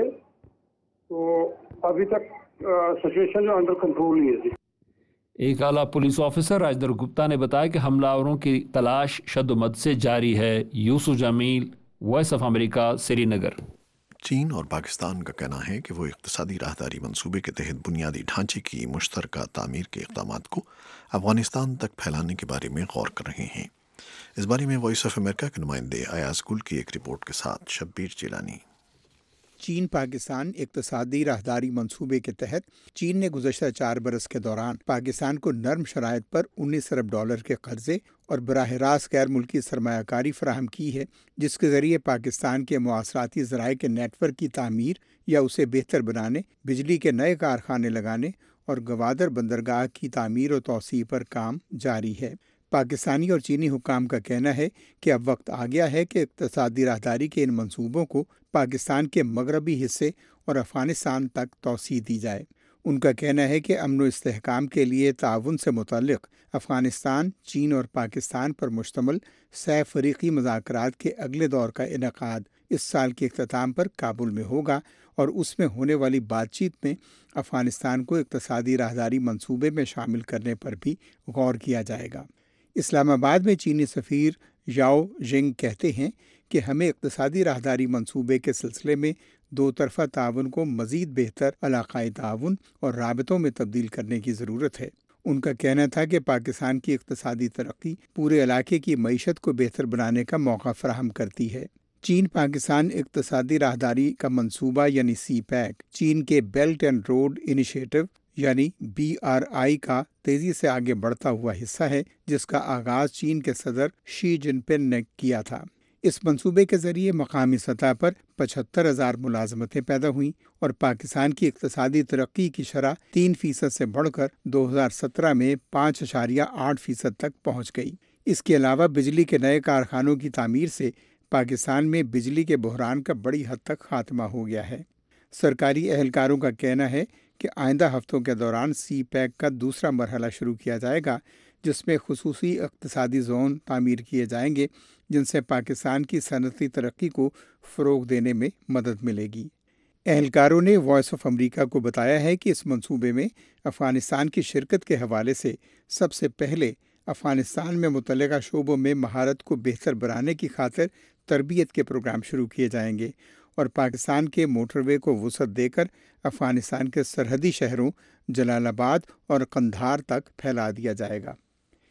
तो अभी तक सिचुएशन जो अंडर कंट्रोल ही है। एक आला पुलिस ऑफिसर राजेंद्र गुप्ता ने बताया कि हमलावरों की तलाश शद्दोमद से जारी है। Yusuf Jamil, voice of America, Srinagar. चीन और पाकिस्तान का कहना है कि वो इक़्तिसादी राहदारी मंसूबे के तहत बुनियादी ढांचे की मुश्तरका तामीर के इक़दामात को अफगानिस्तान तक फैलाने के बारे में गौर कर रहे हैं। इस बारे में वॉइस ऑफ अमेरिका के नुमाइंदे अयाज गुल की एक रिपोर्ट के साथ शब्बीर जिलानी। चीन पाकिस्तान इक़्तिसादी राहदारी मंसूबे के तहत चीन ने गुज़श्ता 4 बरस के दौरान पाकिस्तान को नरम शराइत पर $19 अरब के कर्जे और बराह रास्त गैर मुल्की सरमायाकारी फराहम की है, जिसके ज़रिए पाकिस्तान के मुआसराती ज़राए के नेटवर्क की तामीर या उसे बेहतर बनाने, बिजली के नए कारखाने लगाने और गवादर बंदरगाह की तामीर और तौसीह पर काम जारी है। पाकिस्तानी और चीनी हुक्काम का कहना है कि अब वक्त आ गया है कि इक़्तिसादी राहदारी के इन मंसूबों को पाकिस्तान के मगरबी हिस्से और अफ़गानिस्तान तक तौसीह दी जाए। ان کا کہنا ہے کہ امن و استحکام کے لیے تعاون سے متعلق افغانستان، چین اور پاکستان پر مشتمل 100 فریقی مذاکرات کے اگلے دور کا انعقاد اس سال کے اختتام پر کابل میں ہوگا اور اس میں ہونے والی بات چیت میں افغانستان کو اقتصادی راہداری منصوبے میں شامل کرنے پر بھی غور کیا جائے گا۔ اسلام آباد میں چینی سفیر یاؤ جنگ کہتے ہیں کہ ہمیں اقتصادی راہداری منصوبے کے سلسلے میں دو طرفہ تعاون کو مزید بہتر علاقائی تعاون اور رابطوں میں تبدیل کرنے کی ضرورت ہے۔ ان کا کہنا تھا کہ پاکستان کی اقتصادی ترقی پورے علاقے کی معیشت کو بہتر بنانے کا موقع فراہم کرتی ہے۔ چین پاکستان اقتصادی راہداری کا منصوبہ یعنی سی پیک چین کے بیلٹ اینڈ روڈ انیشیٹو یعنی BRI کا تیزی سے آگے بڑھتا ہوا حصہ ہے، جس کا آغاز چین کے صدر شی جن پنگ نے کیا تھا۔ اس منصوبے کے ذریعے مقامی سطح پر 75,000 ملازمتیں پیدا ہوئیں اور پاکستان کی اقتصادی ترقی کی شرح 3% سے بڑھ کر 2017 میں 5.8% تک پہنچ گئی۔ اس کے علاوہ بجلی کے نئے کارخانوں کی تعمیر سے پاکستان میں بجلی کے بحران کا بڑی حد تک خاتمہ ہو گیا ہے۔ سرکاری اہلکاروں کا کہنا ہے کہ آئندہ ہفتوں کے دوران سی پیک کا دوسرا مرحلہ شروع کیا جائے گا، جس میں خصوصی اقتصادی زون تعمیر کیے جائیں گے، جن سے پاکستان کی صنعتی ترقی کو فروغ دینے میں مدد ملے گی۔ اہلکاروں نے وائس آف امریکہ کو بتایا ہے کہ اس منصوبے میں افغانستان کی شرکت کے حوالے سے سب سے پہلے افغانستان میں متعلقہ شعبوں میں مہارت کو بہتر بنانے کی خاطر تربیت کے پروگرام شروع کیے جائیں گے اور پاکستان کے موٹر وے کو وسعت دے کر افغانستان کے سرحدی شہروں جلال آباد اور قندھار تک پھیلا دیا جائے گا۔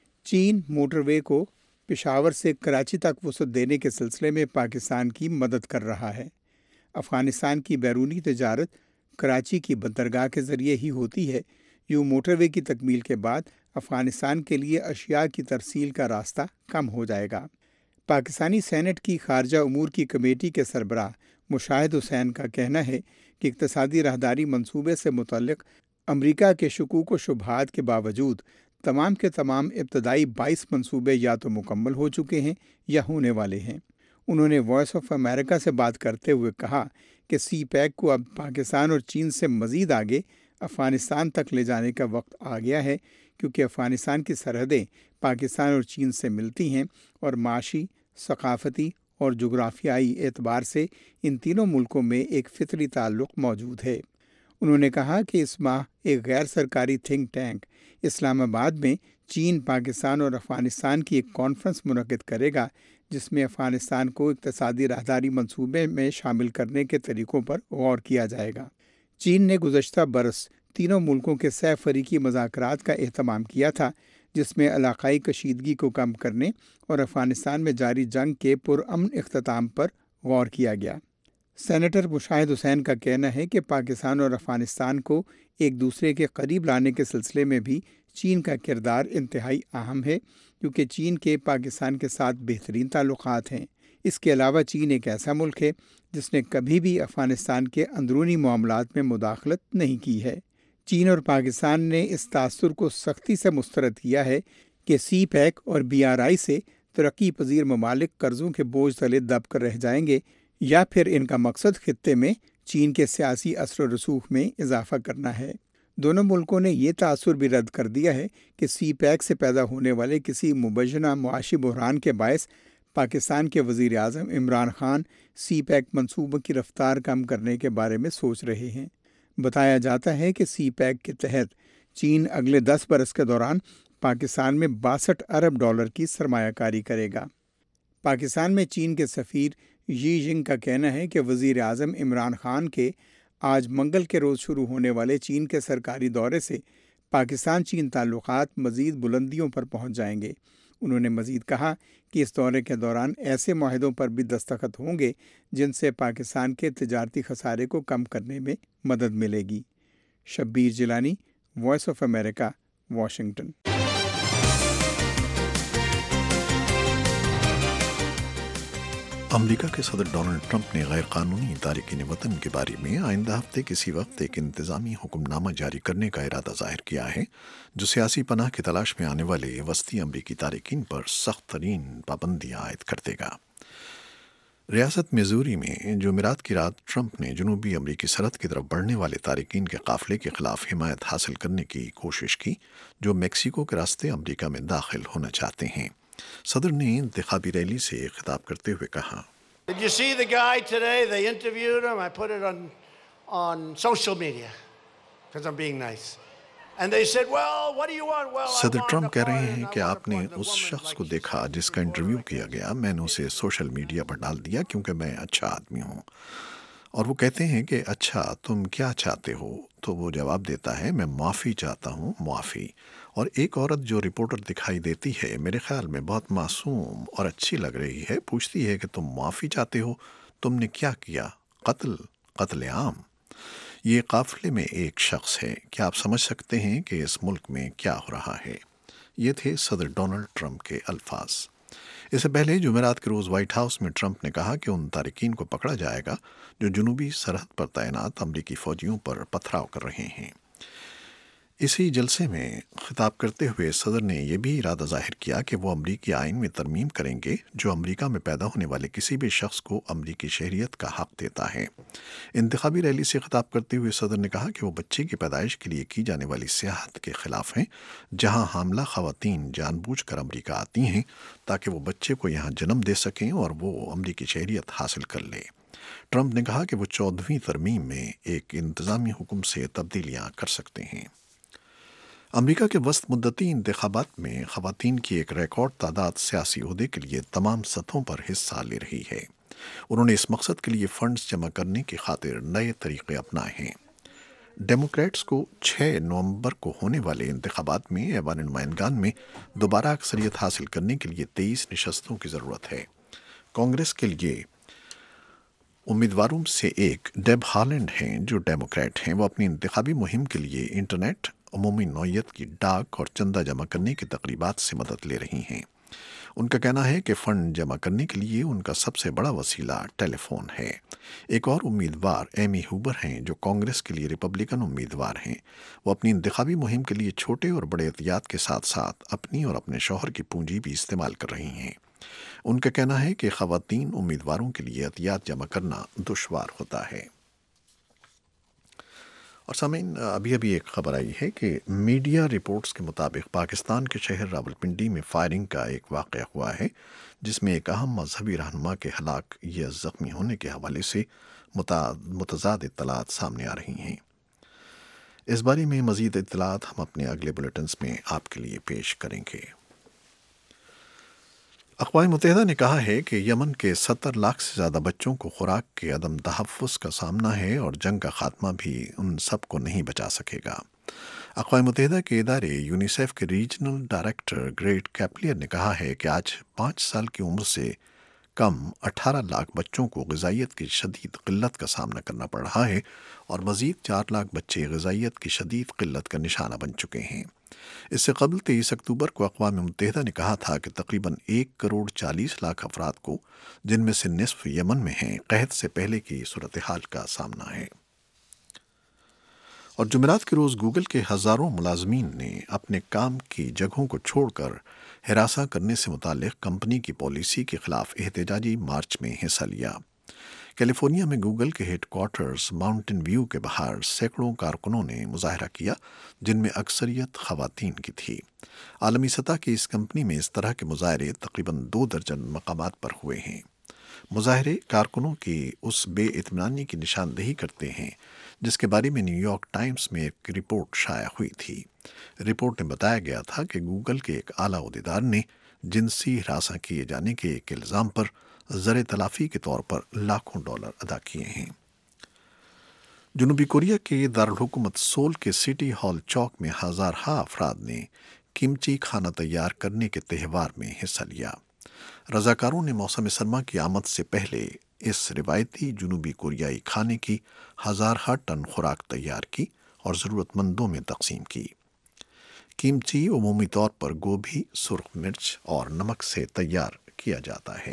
چین موٹر وے کو پشاور سے کراچی تک وسعت دینے کے سلسلے میں پاکستان کی مدد کر رہا ہے۔ افغانستان کی بیرونی تجارت کراچی کی بندرگاہ کے ذریعے ہی ہوتی ہے۔ یوں موٹر وے کی تکمیل کے بعد افغانستان کے لیے اشیاء کی ترسیل کا راستہ کم ہو جائے گا۔ پاکستانی سینٹ کی خارجہ امور کی کمیٹی کے سربراہ مشاہد حسین کا کہنا ہے کہ اقتصادی راہداری منصوبے سے متعلق امریکہ کے شکوک و شبہات کے باوجود تمام کے تمام ابتدائی 22 منصوبے یا تو مکمل ہو چکے ہیں یا ہونے والے ہیں۔ انہوں نے وائس آف امریکہ سے بات کرتے ہوئے کہا کہ سی پیک کو اب پاکستان اور چین سے مزید آگے افغانستان تک لے جانے کا وقت آ گیا ہے، کیونکہ افغانستان کی سرحدیں پاکستان اور چین سے ملتی ہیں اور معاشی، ثقافتی اور جغرافیائی اعتبار سے ان تینوں ملکوں میں ایک فطری تعلق موجود ہے۔ انہوں نے کہا کہ اس ماہ ایک غیر سرکاری تھنک ٹینک اسلام آباد میں چین، پاکستان اور افغانستان کی ایک کانفرنس منعقد کرے گا، جس میں افغانستان کو اقتصادی راہداری منصوبے میں شامل کرنے کے طریقوں پر غور کیا جائے گا۔ چین نے گزشتہ برس تینوں ملکوں کے 100 فریقی مذاکرات کا اہتمام کیا تھا، جس میں علاقائی کشیدگی کو کم کرنے اور افغانستان میں جاری جنگ کے پرامن اختتام پر غور کیا گیا۔ سینیٹر مشاہد حسین کا کہنا ہے کہ پاکستان اور افغانستان کو ایک دوسرے کے قریب لانے کے سلسلے میں بھی چین کا کردار انتہائی اہم ہے، کیونکہ چین کے پاکستان کے ساتھ بہترین تعلقات ہیں۔ اس کے علاوہ چین ایک ایسا ملک ہے جس نے کبھی بھی افغانستان کے اندرونی معاملات میں مداخلت نہیں کی ہے۔ چین اور پاکستان نے اس تاثر کو سختی سے مسترد کیا ہے کہ سی پیک اور BRI سے ترقی پذیر ممالک قرضوں کے بوجھ تلے دب کر رہ جائیں گے، یا پھر ان کا مقصد خطے میں چین کے سیاسی اثر و رسوخ میں اضافہ کرنا ہے۔ دونوں ملکوں نے یہ تاثر بھی رد کر دیا ہے کہ سی پیک سے پیدا ہونے والے کسی مبینہ معاشی بحران کے باعث پاکستان کے وزیر اعظم عمران خان سی پیک منصوبے کی رفتار کم کرنے کے بارے میں سوچ رہے ہیں۔ بتایا جاتا ہے کہ سی پیک کے تحت چین اگلے 10 برس کے دوران پاکستان میں 62 ارب ڈالر کی سرمایہ کاری کرے گا۔ پاکستان میں چین کے سفیر یی جنگ کا کہنا ہے کہ وزیر اعظم عمران خان کے آج منگل کے روز شروع ہونے والے چین کے سرکاری دورے سے پاکستان چین تعلقات مزید بلندیوں پر پہنچ جائیں گے۔ انہوں نے مزید کہا کہ اس دورے کے دوران ایسے معاہدوں پر بھی دستخط ہوں گے جن سے پاکستان کے تجارتی خسارے کو کم کرنے میں مدد ملے گی۔ Shabbir Jilani, voice of America, Washington. America کے صدر ڈونلڈ ٹرمپ نے غیر قانونی تارکین وطن کے بارے میں آئندہ ہفتے کسی وقت ایک انتظامی حکم نامہ جاری کرنے کا ارادہ ظاہر کیا ہے، جو سیاسی پناہ کی تلاش میں آنے والے وسطی امریکی تارکین پر سخت ترین پابندیاں عائد کر دے گا۔ ریاست میزوری میں جمعرات کی رات ٹرمپ نے جنوبی امریکی سرحد کی طرف بڑھنے والے تارکین کے قافلے کے خلاف حمایت حاصل کرنے کی کوشش کی جو میکسیکو کے راستے امریکہ میں داخل ہونا چاہتے ہیں۔ صدر نے انتخابی ریلی سے خطاب کرتے ہوئے کہا، Did you see the guy today? They interviewed him. I put it on social media because I'm being nice. And they said, well, what do you want? Well, صدر ٹرمپ کہہ رہے ہیں کہ آپ نے اس شخص کو دیکھا جس کا انٹرویو کیا گیا، میں نے اسے سوشل میڈیا پر ڈال دیا کیونکہ میں اچھا آدمی ہوں، اور وہ کہتے ہیں کہ اچھا تم کیا چاہتے ہو؟ تو وہ جواب دیتا ہے میں معافی چاہتا ہوں، معافی۔ اور ایک عورت جو رپورٹر دکھائی دیتی ہے میرے خیال میں بہت معصوم اور اچھی لگ رہی ہے، پوچھتی ہے کہ تم معافی چاہتے ہو؟ تم نے کیا کیا؟ قتل عام۔ یہ قافلے میں ایک شخص ہے۔ کیا آپ سمجھ سکتے ہیں کہ اس ملک میں کیا ہو رہا ہے؟ یہ تھے صدر ڈونلڈ ٹرمپ کے الفاظ۔ اس سے پہلے جمعرات کے روز وائٹ ہاؤس میں ٹرمپ نے کہا کہ ان تارکین کو پکڑا جائے گا جو جنوبی سرحد پر تعینات امریکی فوجیوں پر پتھراؤ کر رہے ہیں۔ اسی جلسے میں خطاب کرتے ہوئے صدر نے یہ بھی ارادہ ظاہر کیا کہ وہ امریکی آئین میں ترمیم کریں گے جو امریکہ میں پیدا ہونے والے کسی بھی شخص کو امریکی شہریت کا حق دیتا ہے۔ انتخابی ریلی سے خطاب کرتے ہوئے صدر نے کہا کہ وہ بچے کی پیدائش کے لیے کی جانے والی سیاحت کے خلاف ہیں، جہاں حاملہ خواتین جان بوجھ کر امریکہ آتی ہیں تاکہ وہ بچے کو یہاں جنم دے سکیں اور وہ امریکی شہریت حاصل کر لیں۔ ٹرمپ نے کہا کہ وہ 14ویں ترمیم میں ایک انتظامی حکم سے تبدیلیاں کر سکتے ہیں۔ امریکہ کے وسط مدتی انتخابات میں خواتین کی ایک ریکارڈ تعداد سیاسی عہدے کے لیے تمام سطحوں پر حصہ لے رہی ہے۔ انہوں نے اس مقصد کے لیے فنڈز جمع کرنے کی خاطر نئے طریقے اپنائے ہیں۔ ڈیموکریٹس کو 6 نومبر کو ہونے والے انتخابات میں ایوان نمائندگان میں دوبارہ اکثریت حاصل کرنے کے لیے 23 نشستوں کی ضرورت ہے۔ کانگریس کے لیے امیدواروں سے ایک ڈیب ہالینڈ ہیں جو ڈیموکریٹ ہیں۔ وہ اپنی انتخابی مہم کے لیے انٹرنیٹ، عمومی نوعیت کی ڈاک اور چندہ جمع کرنے کی تقریبات سے مدد لے رہی ہیں۔ ان کا کہنا ہے کہ فنڈ جمع کرنے کے لیے ان کا سب سے بڑا وسیلہ ٹیلی فون ہے۔ ایک اور امیدوار ایمی ہوبر ہیں جو کانگریس کے لیے ریپبلکن امیدوار ہیں۔ وہ اپنی انتخابی مہم کے لیے چھوٹے اور بڑے احتیاط کے ساتھ ساتھ اپنی اور اپنے شوہر کی پونجی بھی استعمال کر رہی ہیں۔ ان کا کہنا ہے کہ خواتین امیدواروں کے لیے احتیاط جمع کرنا دشوار ہوتا ہے۔ اور سامعین، ابھی ایک خبر آئی ہے کہ میڈیا رپورٹس کے مطابق پاکستان کے شہر راولپنڈی میں فائرنگ کا ایک واقعہ ہوا ہے جس میں ایک اہم مذہبی رہنما کے ہلاک یا زخمی ہونے کے حوالے سے متضاد اطلاعات سامنے آ رہی ہیں۔ اس بارے میں مزید اطلاعات ہم اپنے اگلے بلیٹنز میں آپ کے لیے پیش کریں گے۔ اقوام متحدہ نے کہا ہے کہ یمن کے 70 لاکھ سے زیادہ بچوں کو خوراک کے عدم تحفظ کا سامنا ہے اور جنگ کا خاتمہ بھی ان سب کو نہیں بچا سکے گا۔ اقوام متحدہ کے ادارے یونیسیف کے ریجنل ڈائریکٹر گریٹ کیپلیئر نے کہا ہے کہ آج 5 سال کی عمر سے کم 18 لاکھ بچوں کو غذائیت کی شدید قلت کا سامنا کرنا پڑ رہا ہے اور مزید 4 لاکھ بچے غذائیت کی شدید قلت کا نشانہ بن چکے ہیں۔ اس سے قبل 23 اکتوبر کو اقوام متحدہ نے کہا تھا کہ تقریباً 1,40,00,000 افراد کو، جن میں سے نصف یمن میں ہیں، قحط سے پہلے کی صورتحال کا سامنا ہے۔ اور جمعرات کے روز گوگل کے ہزاروں ملازمین نے اپنے کام کی جگہوں کو چھوڑ کر ہراساں کرنے سے متعلق کمپنی کی پالیسی کے خلاف احتجاجی مارچ میں حصہ لیا۔ کیلیفورنیا میں گوگل کے ہیڈ کوارٹرز ماؤنٹن ویو کے باہر سینکڑوں کارکنوں نے مظاہرہ کیا جن میں اکثریت خواتین کی تھی۔ عالمی سطح کی اس کمپنی میں اس طرح کے مظاہرے تقریباً 2 درجن مقامات پر ہوئے ہیں۔ مظاہرے کارکنوں کی اس بے اطمینانی کی نشاندہی کرتے ہیں جس کے بارے میں نیو یارک ٹائمز میں ایک رپورٹ شائع ہوئی تھی۔ رپورٹ میں بتایا گیا تھا کہ گوگل کے ایک اعلیٰ عہدیدار نے جنسی ہراساں کیے جانے کے ایک الزام پر زر تلافی کے طور پر لاکھوں ڈالر ادا کیے ہیں۔ جنوبی کوریا کے دارالحکومت سول کے سٹی ہال چوک میں ہزارہا افراد نے کمچی کھانا تیار کرنے کے تہوار میں حصہ لیا۔ رضاکاروں نے موسم سرما کی آمد سے پہلے اس روایتی جنوبی کوریائی کھانے کی ہزارہا ٹن خوراک تیار کی اور ضرورت مندوں میں تقسیم کی۔ کمچی عمومی طور پر گوبھی، سرخ مرچ اور نمک سے تیار کیا جاتا ہے۔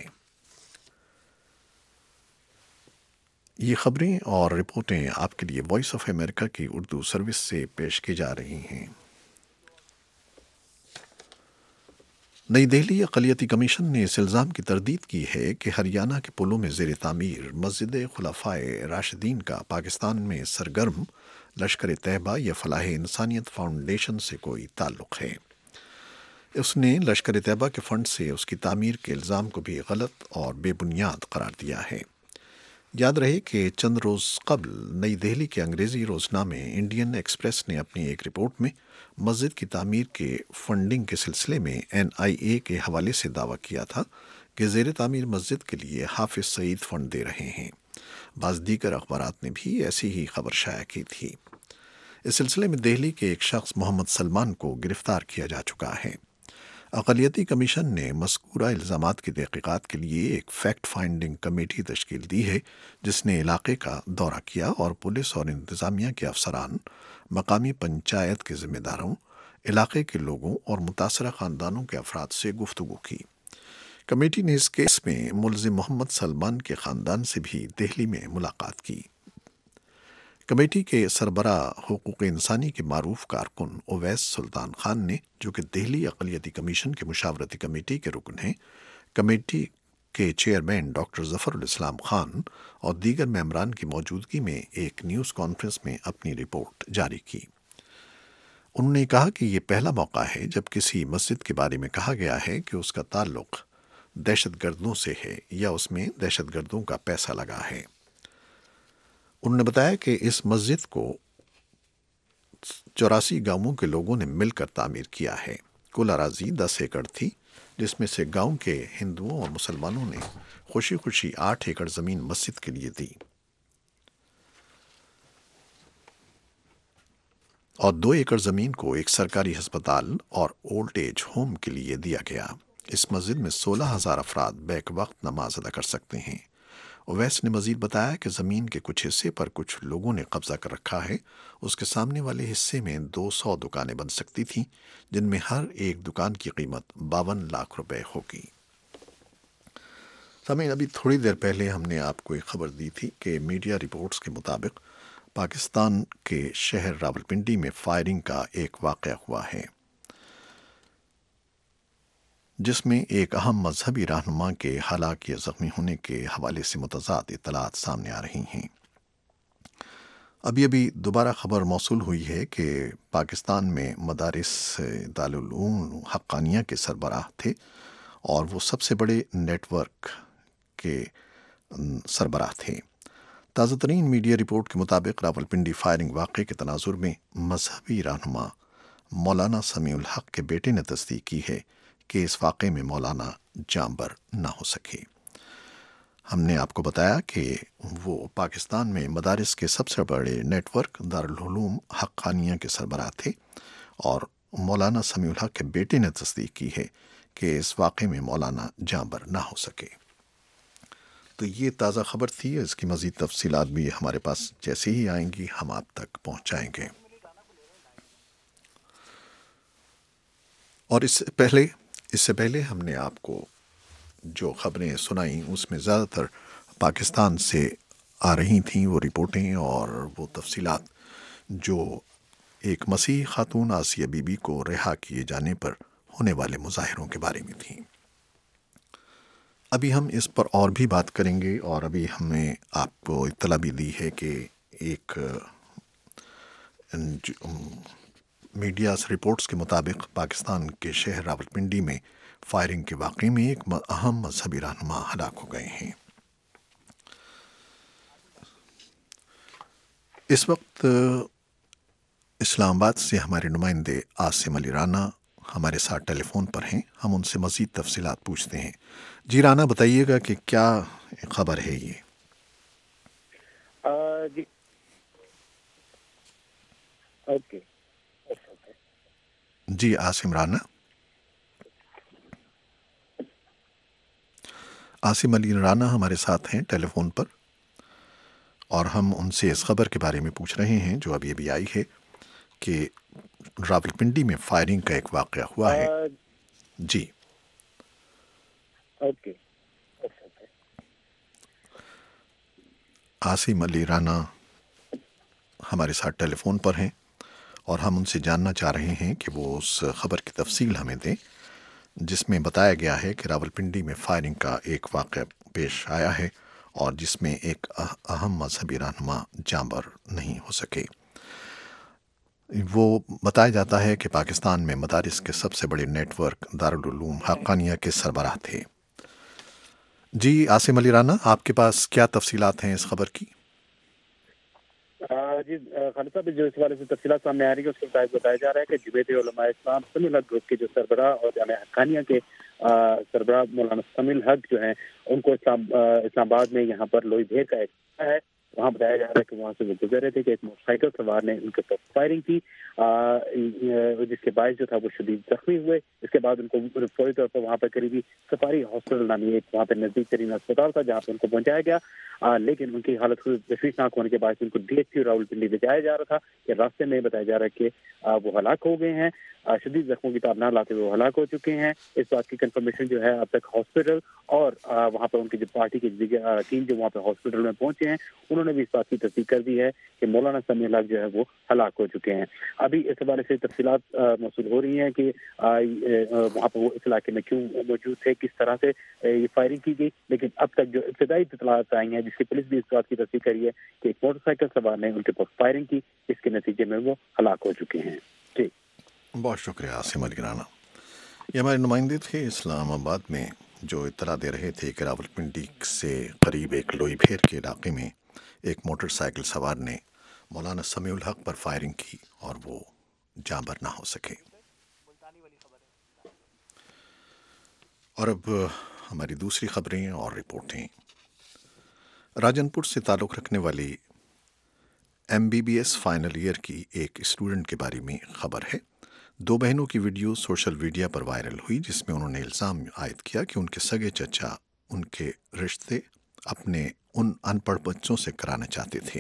یہ خبریں اور رپورٹیں آپ کے لیے وائس آف امریکہ کی اردو سروس سے پیش کی جا رہی ہیں۔ नई दिल्ली अक़लियती कमीशन ने इस इल्ज़ाम की तरदीद की है कि हरियाणा के पुलों में ज़ेर तामीर मस्जिद खुलफ़ाए राशिदीन का पाकिस्तान में सरगर्म लश्कर तैयबा या फलाह इंसानियत फाउंडेशन से कोई ताल्लुक़ है। उसने लश्कर तैयबा के फ़ंड से उसकी तामीर के इल्ज़ाम को भी गलत और बेबुनियाद करार दिया है। याद रहे कि चंद रोज़ कबल नई दिल्ली के अंग्रेज़ी रोज़नामे इंडियन एक्सप्रेस ने अपनी एक रिपोर्ट में मस्जिद की तामीर के फंडिंग के सिलसिले में NIA के हवाले से दावा किया था कि ज़ेर तामीर मस्जिद के लिए हाफिज सईद फ़ंड दे रहे हैं। बाज़ दीगर अखबारात ने भी ऐसी ही खबर शाया की थी। इस सिलसिले में दिल्ली के एक शख्स मोहम्मद सलमान को गिरफ्तार किया जा चुका है। अक़लियती कमीशन ने मज़कूरा इल्ज़ामात की तहक़ीक़ात के लिए एक फैक्ट फाइंडिंग कमेटी तश्कील दी है, जिसने इलाके का दौरा किया और पुलिस और इंतज़ामिया के अफसरान, मकामी पंचायत के ज़िम्मेदारों, इलाके के लोगों और मुतासरा ख़ानदानों के अफराद से गुफ्तगू की। कमेटी ने इस केस में मुल्ज़िम मोहम्मद सलमान के ख़ानदान से भी दिल्ली में मुलाकात की। कमेटी के सरबराह हुकूक़ इंसानी के मारूफ कारकुन उवैस सुल्तान खान ने, जो कि दिल्ली अक़लियती कमीशन के मुशावरती कमेटी के रुकन हैं, कमेटी के चेयरमैन डॉक्टर ज़फ़रुल इस्लाम खान और दीगर मेंबरान की मौजूदगी में एक न्यूज़ कॉन्फ्रेंस में अपनी रिपोर्ट जारी की। उन्होंने कहा कि ये पहला मौका है जब किसी मस्जिद के बारे में कहा गया है कि उसका ताल्लुक़ दहशतगर्दों से है या उसमें दहशतगर्दों का पैसा लगा है। उन्होंने बताया कि इस मस्जिद को 84 गांवों के लोगों ने मिलकर तामीर किया है। कुल अराजी 10 एकड़ थी, जिसमें से गांव के हिंदुओं और मुसलमानों ने खुशी खुशी 8 एकड़ ज़मीन मस्जिद के लिए दी और 2 एकड़ ज़मीन को एक सरकारी अस्पताल और ओल्ड एज होम के लिए दिया गया। इस मस्जिद में 16,000 अफराद बैक वक्त नमाज अदा कर सकते हैं। ओवैस ने मजीद बताया कि ज़मीन के कुछ हिस्से पर कुछ लोगों ने कब्जा कर रखा है। उसके सामने वाले हिस्से में 200 दुकानें बन सकती थीं, जिनमें हर एक दुकान की कीमत 52 लाख रुपए होगी। सामीन, अभी थोड़ी देर पहले हमने आपको एक खबर दी थी कि मीडिया रिपोर्ट्स के मुताबिक पाकिस्तान के शहर रावलपिंडी में फायरिंग का एक वाक़या हुआ है, जिसमें एक अहम मजहबी रहनुमा के हलाक या ज़ख्मी होने के हवाले से मुतज़ाद इत्तलात सामने आ रही हैं। अभी दोबारा खबर मौसूल हुई है कि पाकिस्तान में मदारिस दारुल उलूम हक्कानिया के सरबराह थे और वो सबसे बड़े नेटवर्क के सरबराह थे। ताज़ा तरीन मीडिया रिपोर्ट के मुताबिक रावलपिंडी फायरिंग वाक़े के तनाजुर में मजहबी रहनुमा मौलाना समीउल हक के बेटे ने तस्दीक की है कि इस वाक़े में मौलाना जांबर ना हो सके। हमने आपको बताया कि वो पाकिस्तान में मदारिस के सबसे बड़े नेटवर्क दारुल उलूम हक्कानिया के सरबराह थे और मौलाना समीउल हक के बेटे ने तस्दीक की है कि इस वाक़े में मौलाना जांबर ना हो सके। तो ये ताज़ा खबर थी। इसकी मज़ीद तफसीलात भी हमारे पास जैसे ही आएंगी हम आप तक पहुँचाएँगे। और इससे पहले हमने आपको जो खबरें सुनाई उसमें ज़्यादातर पाकिस्तान से आ रही थीं वो रिपोर्टें और वो तफसीलात जो एक मसीही खातून आसिया बीबी को रिहा किए जाने पर होने वाले मुजाहिरों के बारे में थीं। अभी हम इस पर और भी बात करेंगे और अभी हमने आपको इत्तला भी दी है कि एक मीडिया रिपोर्ट्स के मुताबिक पाकिस्तान के शहर रावलपिंडी में फायरिंग के वाक़े में एक अहम मजहबी रहनुमा हलाक हो गए हैं। इस वक्त इस्लामाबाद से हमारे नुमाइंदे आसिम अली राना हमारे साथ टेलीफोन पर हैं। हम उनसे मज़ीद तफसीलात पूछते हैं। जी राना, बताइएगा कि क्या खबर है ये? जी ओके जी आसिम राना, आसिम अली राना हमारे साथ हैं टेलीफोन पर और हम उनसे इस खबर के बारे में पूछ रहे हैं जो अभी आई है कि रावलपिंडी में फायरिंग का एक वाक़या हुआ है। जी ओके आसिम अली राना हमारे साथ टेलीफोन पर हैं और हम उनसे जानना चाह रहे हैं कि वो उस खबर की तफसील हमें दें जिसमें बताया गया है कि रावलपिंडी में फायरिंग का एक वाक़या पेश आया है और जिसमें एक अहम मजहबी रहनुमा जांबर नहीं हो सके। वो बताया जाता है कि पाकिस्तान में मदारिस के सबसे बड़े नेटवर्क दारुल उलूम हक्कानिया के सरबराह थे। जी आसिम अली राना, आपके पास क्या तफसीलात हैं इस खबर की? जी खालिद साहब, जो इस वाले से तफसीलात सामने आ रही है उसके मुताबिक बताया जा रहा है कि जमीयत उलमा इस्लाम समील हक ग्रुप के जो सरबराह और जामिया हक्कानिया के सरबराह मौलाना समील हक जो हैं उनको इस्लामाबाद में यहाँ पर लोई भेर का एक है। वहाँ बताया जा रहा है कि वहाँ से वो गुजर रहे थे कि एक मोटरसाइकिल सवार ने उनके पर फायरिंग की, जिसके बायस जो था वो शदीद जख्मी हुए। इसके बाद उनको फौरी तौर पर वहाँ पर करीबी सफारी हॉस्पिटल नामी एक वहाँ पर नजदीक तरीन अस्पताल था जहाँ पर उनको पहुँचाया गया, लेकिन उनकी हालत तशवीशनाक होने के बाद उनको DHC रावलपिंडी ले जाया जा रहा था कि रास्ते में बताया जा रहा है कि वो हलाक हो गए हैं। शदीद जख्मों की ताब ना लाते हुए हलाक हो चुके हैं। इस बात की कंफर्मेशन जो है अब तक हॉस्पिटल और वहाँ पर उनकी जो पार्टी की टीम जो वहाँ पर हॉस्पिटल में पहुंचे हैं उन्होंने भी इस बात की तस्दीक कर दी है कि मौलाना समील हक जो है वो हलाक हो चुके हैं। अभी इस हवाले से तफसीलात मौसूल हो रही हैं कि वहाँ पर वो इस इलाके में क्यों मौजूद थे, किस तरह से ये फायरिंग की गई, लेकिन अब तक जो इब्तदाई इत्तलात आई हैं जिसकी पुलिस भी इस बात की तस्दीक करी है कि एक मोटरसाइकिल सवार ने उनके पर फायरिंग की, इसके नतीजे में वो हलाक हो चुके हैं। जी बहुत शुक्रिया आसिम अली राना। ये हमारे नुमाइंदे थे इस्लामाबाद में जो इत्तला दे रहे थे कि रावलपिंडी से करीब एक लोई भेर के इलाके में एक मोटरसाइकिल सवार ने मौलाना समीउल हक पर फायरिंग की और वो जांबर ना हो सके। और अब हमारी दूसरी खबरें और रिपोर्टें। राजनपुर से ताल्लुक़ रखने वाली MBBS फाइनल ईयर की एक स्टूडेंट के बारे में खबर है। दो बहनों की वीडियो सोशल मीडिया पर वायरल हुई जिसमें उन्होंने इल्ज़ाम आयद किया कि उनके सगे चचा उनके रिश्ते अपने उन अनपढ़ बच्चों से कराना चाहते थे।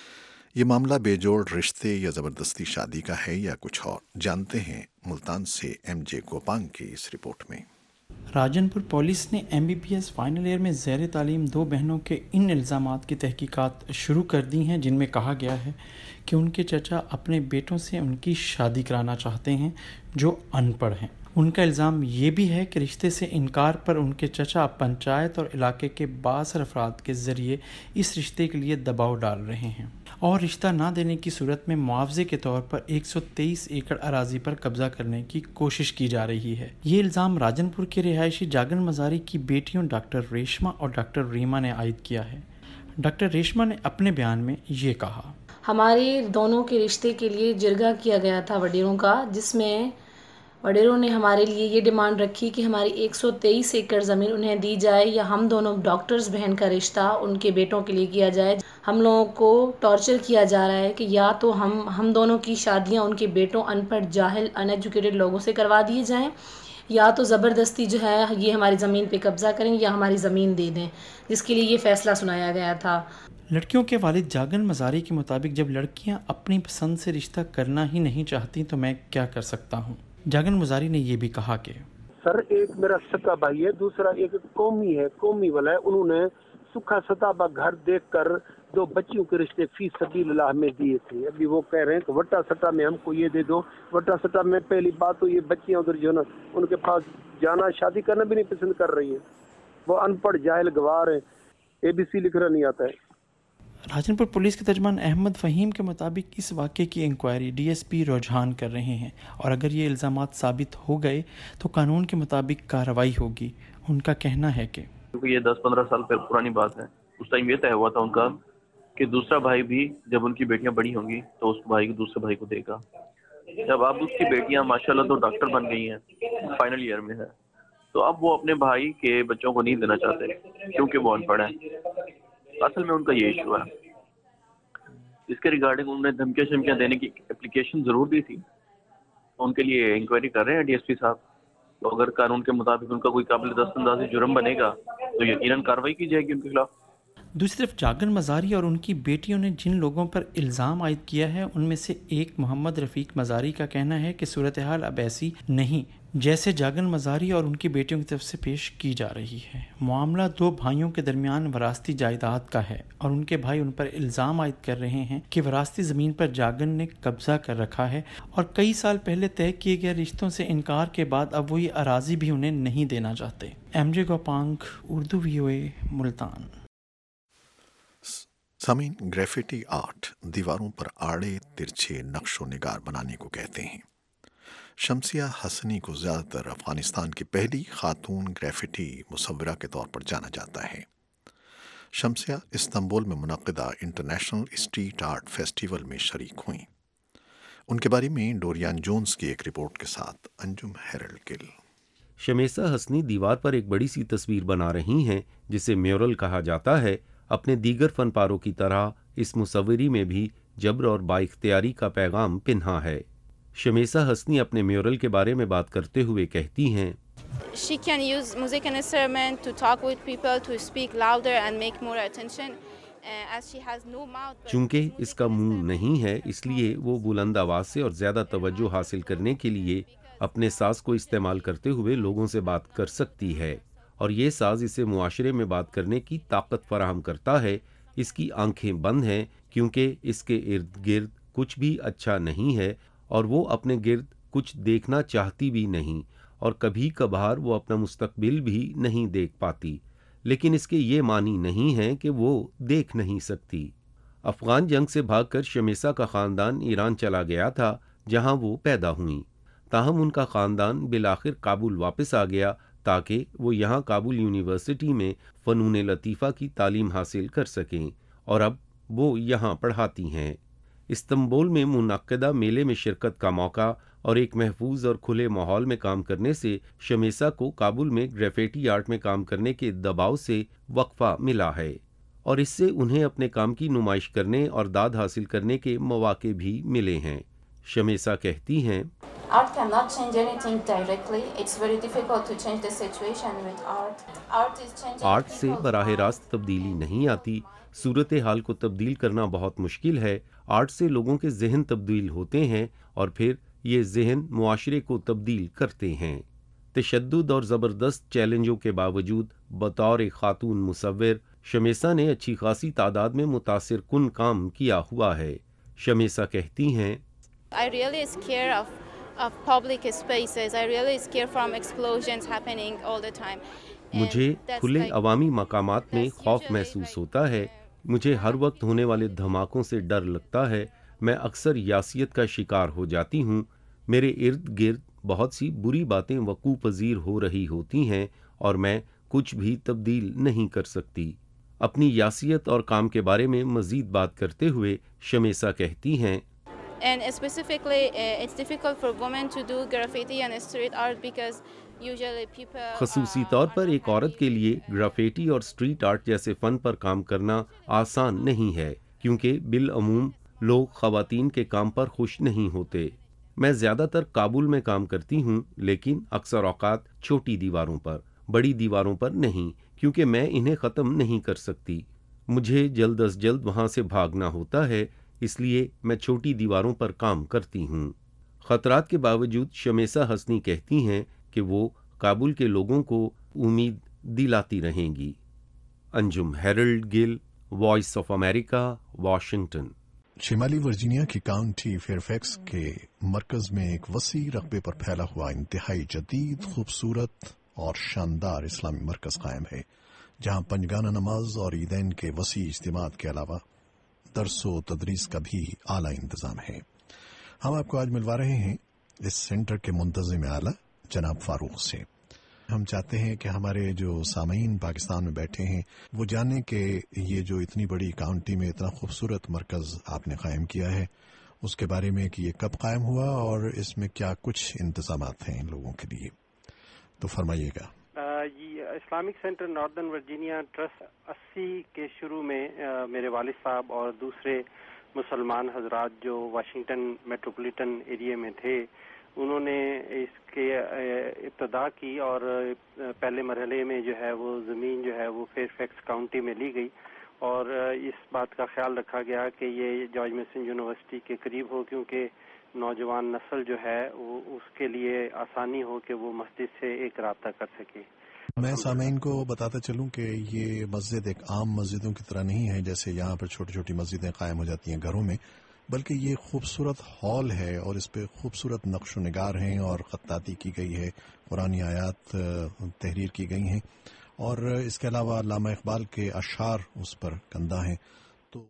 ये मामला बेजोड़ रिश्ते या ज़बरदस्ती शादी का है या कुछ और, जानते हैं मुल्तान से MJ गोपांग की इस रिपोर्ट में। राजनपुर पुलिस ने MBBS फाइनल ईयर में ज़ेर तालीम दो बहनों के इन इल्ज़ामात की तहकीकात शुरू कर दी हैं जिनमें कहा गया है कि उनके चचा अपने बेटों से उनकी शादी कराना चाहते हैं जो अनपढ़ हैं। उनका इल्ज़ाम ये भी है कि रिश्ते से इनकार पर उनके चचा पंचायत और इलाके के बासर अफराद के ज़रिए इस रिश्ते के लिए दबाव डाल रहे हैं और रिश्ता ना देने की सूरत में मुआवजे के तौर पर 123 एकड़ अराजी पर कब्जा करने की कोशिश की जा रही है। ये इल्ज़ाम राजनपुर के रिहायशी जागन मजारी की बेटियों डॉक्टर रेशमा और डॉक्टर रीमा ने आयद किया है। डॉक्टर रेशमा ने अपने बयान में ये कहा, हमारे दोनों के रिश्ते के लिए जिरगा किया गया था वडेरों का, जिसमें वडेरों ने हमारे लिए ये डिमांड रखी कि हमारी 123 एकड़ ज़मीन उन्हें दी जाए या हम दोनों डॉक्टर्स बहन का रिश्ता उनके बेटों के लिए किया जाए। हम लोगों को टॉर्चर किया जा रहा है कि या तो हम दोनों की शादियां उनके बेटों अनपढ़ जाहिल अनएजुकेटेड लोगों से करवा दिए जाएं या तो ज़बरदस्ती जो है ये हमारी ज़मीन पे कब्ज़ा करें या हमारी ज़मीन दे दें, जिसके लिए ये फ़ैसला सुनाया गया था। लड़कियों के वालिद जागन मजारी के मुताबिक जब लड़कियां अपनी पसंद से रिश्ता करना ही नहीं चाहती तो मैं क्या कर सकता हूं। जागन मजारी ने ये भी कहा कि सर एक मेरा सगा भाई है, दूसरा एक कौमी है, कौमी वाला है, उन्होंने सुखा सताबा घर देखकर दो बच्चियों के रिश्ते फी सबीलिल्लाह में दिए थे। अभी वो कह रहे हैं कि वट्टा सट्टा में हमको ये दे दो। वट्टा सट्टा में पहली बात तो ये बच्चियां उधर जो ना उनके पास जाना शादी करना भी नहीं पसंद कर रही है, वो अनपढ़ जाहिल गवार है, ABC लिखना नहीं आता है। राजनपुर पुलिस के तर्जमान अहमद फ़हीम के मुताबिक इस वाक़े की इंक्वायरी DSP रुझान कर रहे हैं और अगर ये इल्ज़ामात साबित हो गए तो कानून के मुताबिक कार्रवाई होगी। उनका कहना है कि क्योंकि ये 10-15 साल पुरानी बात है, उस टाइम ये तय हुआ था उनका कि दूसरा भाई भी जब उनकी बेटियां बड़ी होंगी तो उस भाई को दूसरे भाई को देगा। जब अब उसकी बेटियां माशाल्लाह तो डॉक्टर बन गई हैं, फाइनल ईयर में है, तो अब वो अपने भाई के बच्चों को नहीं देना चाहते क्योंकि वो अनपढ़ है। असल में उनका ये इशू है। इसके रिगार्डिंग उन्होंने धमकियां शमकियां देने की एप्लीकेशन ज़रूर दी थी, उनके लिए इंक्वायरी कर रहे हैं DSP साहब। तो अगर कानून के मुताबिक उनका कोई काबिल दस्तंदाजी जुर्म बनेगा तो यकीनन कार्रवाई की जाएगी उनके खिलाफ। दूसरी तरफ जागन मज़ारी और उनकी बेटियों ने जिन लोगों पर इल्ज़ाम आयद किया है उनमें से एक मोहम्मद रफ़ीक मज़ारी का कहना है कि सूरत हाल अब ऐसी नहीं जैसे जागन मज़ारी और उनकी बेटियों की तरफ से पेश की जा रही है। मामला दो भाइयों के दरमियान वरासती जायदाद का है और उनके भाई उन पर इल्ज़ाम आयद कर रहे हैं कि वरासती ज़मीन पर जागन ने कब्ज़ा कर रखा है और कई साल पहले तय किए गए रिश्तों से इनकार के बाद अब वही अराज़ी भी उन्हें नहीं देना चाहते। MJ Gopang, Urdu VOA, Multan. सामीन, ग्रेफिटी आर्ट दीवारों पर आड़े तिरछे नक्शो निगार बनाने को कहते हैं। शमसिया हसनी को ज़्यादातर अफ़गानिस्तान की पहली खातून ग्रेफिटी मुसव्विरा के तौर पर जाना जाता है। शमसिया इस्तांबुल में मुनक़िदा इंटरनेशनल स्ट्रीट आर्ट फेस्टिवल में शरीक हुई। उनके बारे में डोरियान जोन्स की एक रिपोर्ट के साथ अंजुम हेरल्ड गिल। शमेसा हसनी दीवार पर एक बड़ी सी तस्वीर बना रही हैं जिसे म्यूरल कहा जाता है। अपने दीगर फनपारों की तरह इस मुसव्वरी में भी जब्र और बाइख्तियारी का पैगाम पिन्हा है। शमेसा हसनी अपने म्यूरल के बारे में बात करते हुए कहती हैं, She can use music and instrument to talk with people, to speak louder and make more attention. As she has no mouth. चूंकि इसका मुंह नहीं है इसलिए वो बुलंद आवाज से और ज्यादा तवज्जो हासिल करने के लिए अपने साज को इस्तेमाल करते हुए लोगों से बात कर सकती है और ये साज इसे मुआशरे में बात करने की ताकत फराहम करता है। इसकी आंखें बंद हैं क्योंकि इसके इर्द गिर्द कुछ भी अच्छा नहीं है और वो अपने गिर्द कुछ देखना चाहती भी नहीं और कभी कभार वो अपना मुस्तकबिल भी नहीं देख पाती, लेकिन इसके ये मानी नहीं है कि वो देख नहीं सकती। अफ़गान जंग से भागकर शमेसा का ख़ानदान ईरान चला गया था जहां वो पैदा हुई। ताहम उनका ख़ानदान बिलाखिर काबुल वापस आ गया ताकि वो यहाँ काबुल यूनिवर्सिटी में फ़नून लतीफ़ा की तालीम हासिल कर सकें और अब वो यहाँ पढ़ाती हैं। इस्तांबुल में मुनक़्क़दा मेले में शिरकत का मौका और एक महफूज और खुले माहौल में काम करने से शमेसा को काबुल में ग्रेफिटी आर्ट में काम करने के दबाव से वक्फा मिला है और इससे उन्हें अपने काम की नुमाइश करने और दाद हासिल करने के मौके भी मिले हैं। शमेसा कहती हैं, Art cannot change anything directly. It's very difficult to change the situation with art. Art is changing. Art से बराह रास्त तब्दीली नहीं आती। सूरत हाल को तब्दील करना बहुत मुश्किल है। आर्ट से लोगों के जहन तब्दील होते हैं और फिर ये जहन मुआशरे को तब्दील करते हैं। तशद्दुद और ज़बरदस्त चैलेंजों के बावजूद बतौर एक खातून मुसव्विर शमेसा ने अच्छी खासी तादाद में मुतासिर कुन काम किया हुआ है। शमेसा कहती हैं, I really scared of public spaces. I really scared from explosions happening all the time. मुझे खुले अवामी मकामात में खौफ महसूस होता है। मुझे हर वक्त होने वाले धमाकों से डर लगता है। मैं अक्सर यासियत का शिकार हो जाती हूँ। मेरे इर्द गिर्द बहुत सी बुरी बातें वकूअ पजीर हो रही होती हैं और मैं कुछ भी तब्दील नहीं कर सकती। अपनी यासियत और काम के बारे में मजीद बात करते हुए शमेसा कहती हैं, And specifically, it's difficult for women to do graffiti and street art because usually people. खसूसी तौर पर एक औरत के लिए ग्राफिटी और स्ट्रीट आर्ट जैसे फ़न पर काम करना आसान नहीं है क्योंकि बिलअमूम लोग ख़वातीन के काम पर खुश नहीं होते। मैं ज़्यादातर काबुल में काम करती हूँ लेकिन अक्सर औक़ात छोटी दीवारों पर, बड़ी दीवारों पर नहीं क्योंकि मैं इन्हें ख़त्म नहीं कर सकती। मुझे जल्द अज जल्द वहाँ से भागना होता है, इसलिए मैं छोटी दीवारों पर काम करती हूँ। ख़तरात के बावजूद शमेसा हसनी कहती हैं कि वो काबुल के लोगों को उम्मीद दिलाती रहेंगी। Anjum Harold Gill, voice of America, Washington. शिमाली वर्जीनिया की काउंटी फेयरफैक्स के मरकज में एक वसी रकबे पर फैला हुआ इंतहाई जदीद, खूबसूरत और शानदार इस्लामी मरकज कायम है, जहां पंजगाना नमाज और ईदैन के वसी इज्तिमात के अलावा दरसो तदरीस का भी आला इंतजाम है। हम आपको आज मिलवा रहे हैं इस सेंटर के मुंतज़िम आला जनाब फारूक से। हम चाहते हैं कि हमारे जो सामीन पाकिस्तान में बैठे हैं वो जानें कि ये जो इतनी बड़ी काउंटी में इतना खूबसूरत मरकज़ आपने कायम किया है उसके बारे में कि ये कब कायम हुआ और इसमें क्या कुछ इंतजामात हैं इन लोगों के लिए, तो फरमाइएगा। Islamic Center Northern Virginia Trust 80 के शुरू में मेरे वालिद साहब और दूसरे मुसलमान हजरात जो वाशिंगटन मेट्रोपॉलिटन एरिया में थे उन्होंने इसके इब्तदा की और पहले मरहले में जो है वो ज़मीन जो है वो फेयरफैक्स काउंटी में ली गई اور اس بات کا خیال رکھا گیا کہ یہ جارج میسن یونیورسٹی کے قریب ہو، کیونکہ نوجوان نسل جو ہے وہ اس کے لیے آسانی ہو کہ وہ مسجد سے ایک رابطہ کر سکے۔ میں سامعین کو بتاتا چلوں کہ یہ مسجد ایک عام مسجدوں کی طرح نہیں ہے جیسے یہاں پر چھوٹی چھوٹی مسجدیں قائم ہو جاتی ہیں گھروں میں، بلکہ یہ خوبصورت ہال ہے اور اس پہ خوبصورت نقش و نگار ہیں اور خطاطی کی گئی ہے، قرآنی آیات تحریر کی گئی ہیں، اور اس کے علاوہ علامہ اقبال کے اشعار اس پر کندہ ہیں۔ تو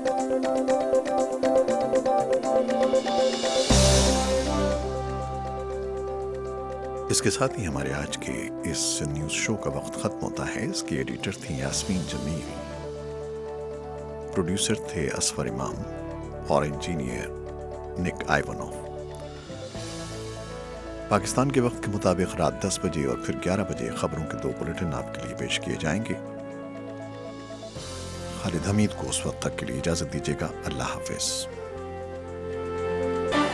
اس کے ساتھ ہی ہمارے آج کے اس نیوز شو کا وقت ختم ہوتا ہے۔ اس کی ایڈیٹر تھیں یاسمین جمیل، پروڈیوسر تھے اصفر امام اور انجینئر نک آئیونوف۔ پاکستان کے وقت کے مطابق رات 10 بجے اور پھر 11 بجے خبروں کے 2 بلیٹن آپ کے لیے پیش کیے جائیں گے۔ خالد حمید کو اس وقت تک کے لیے اجازت دیجیے گا۔ اللہ حافظ۔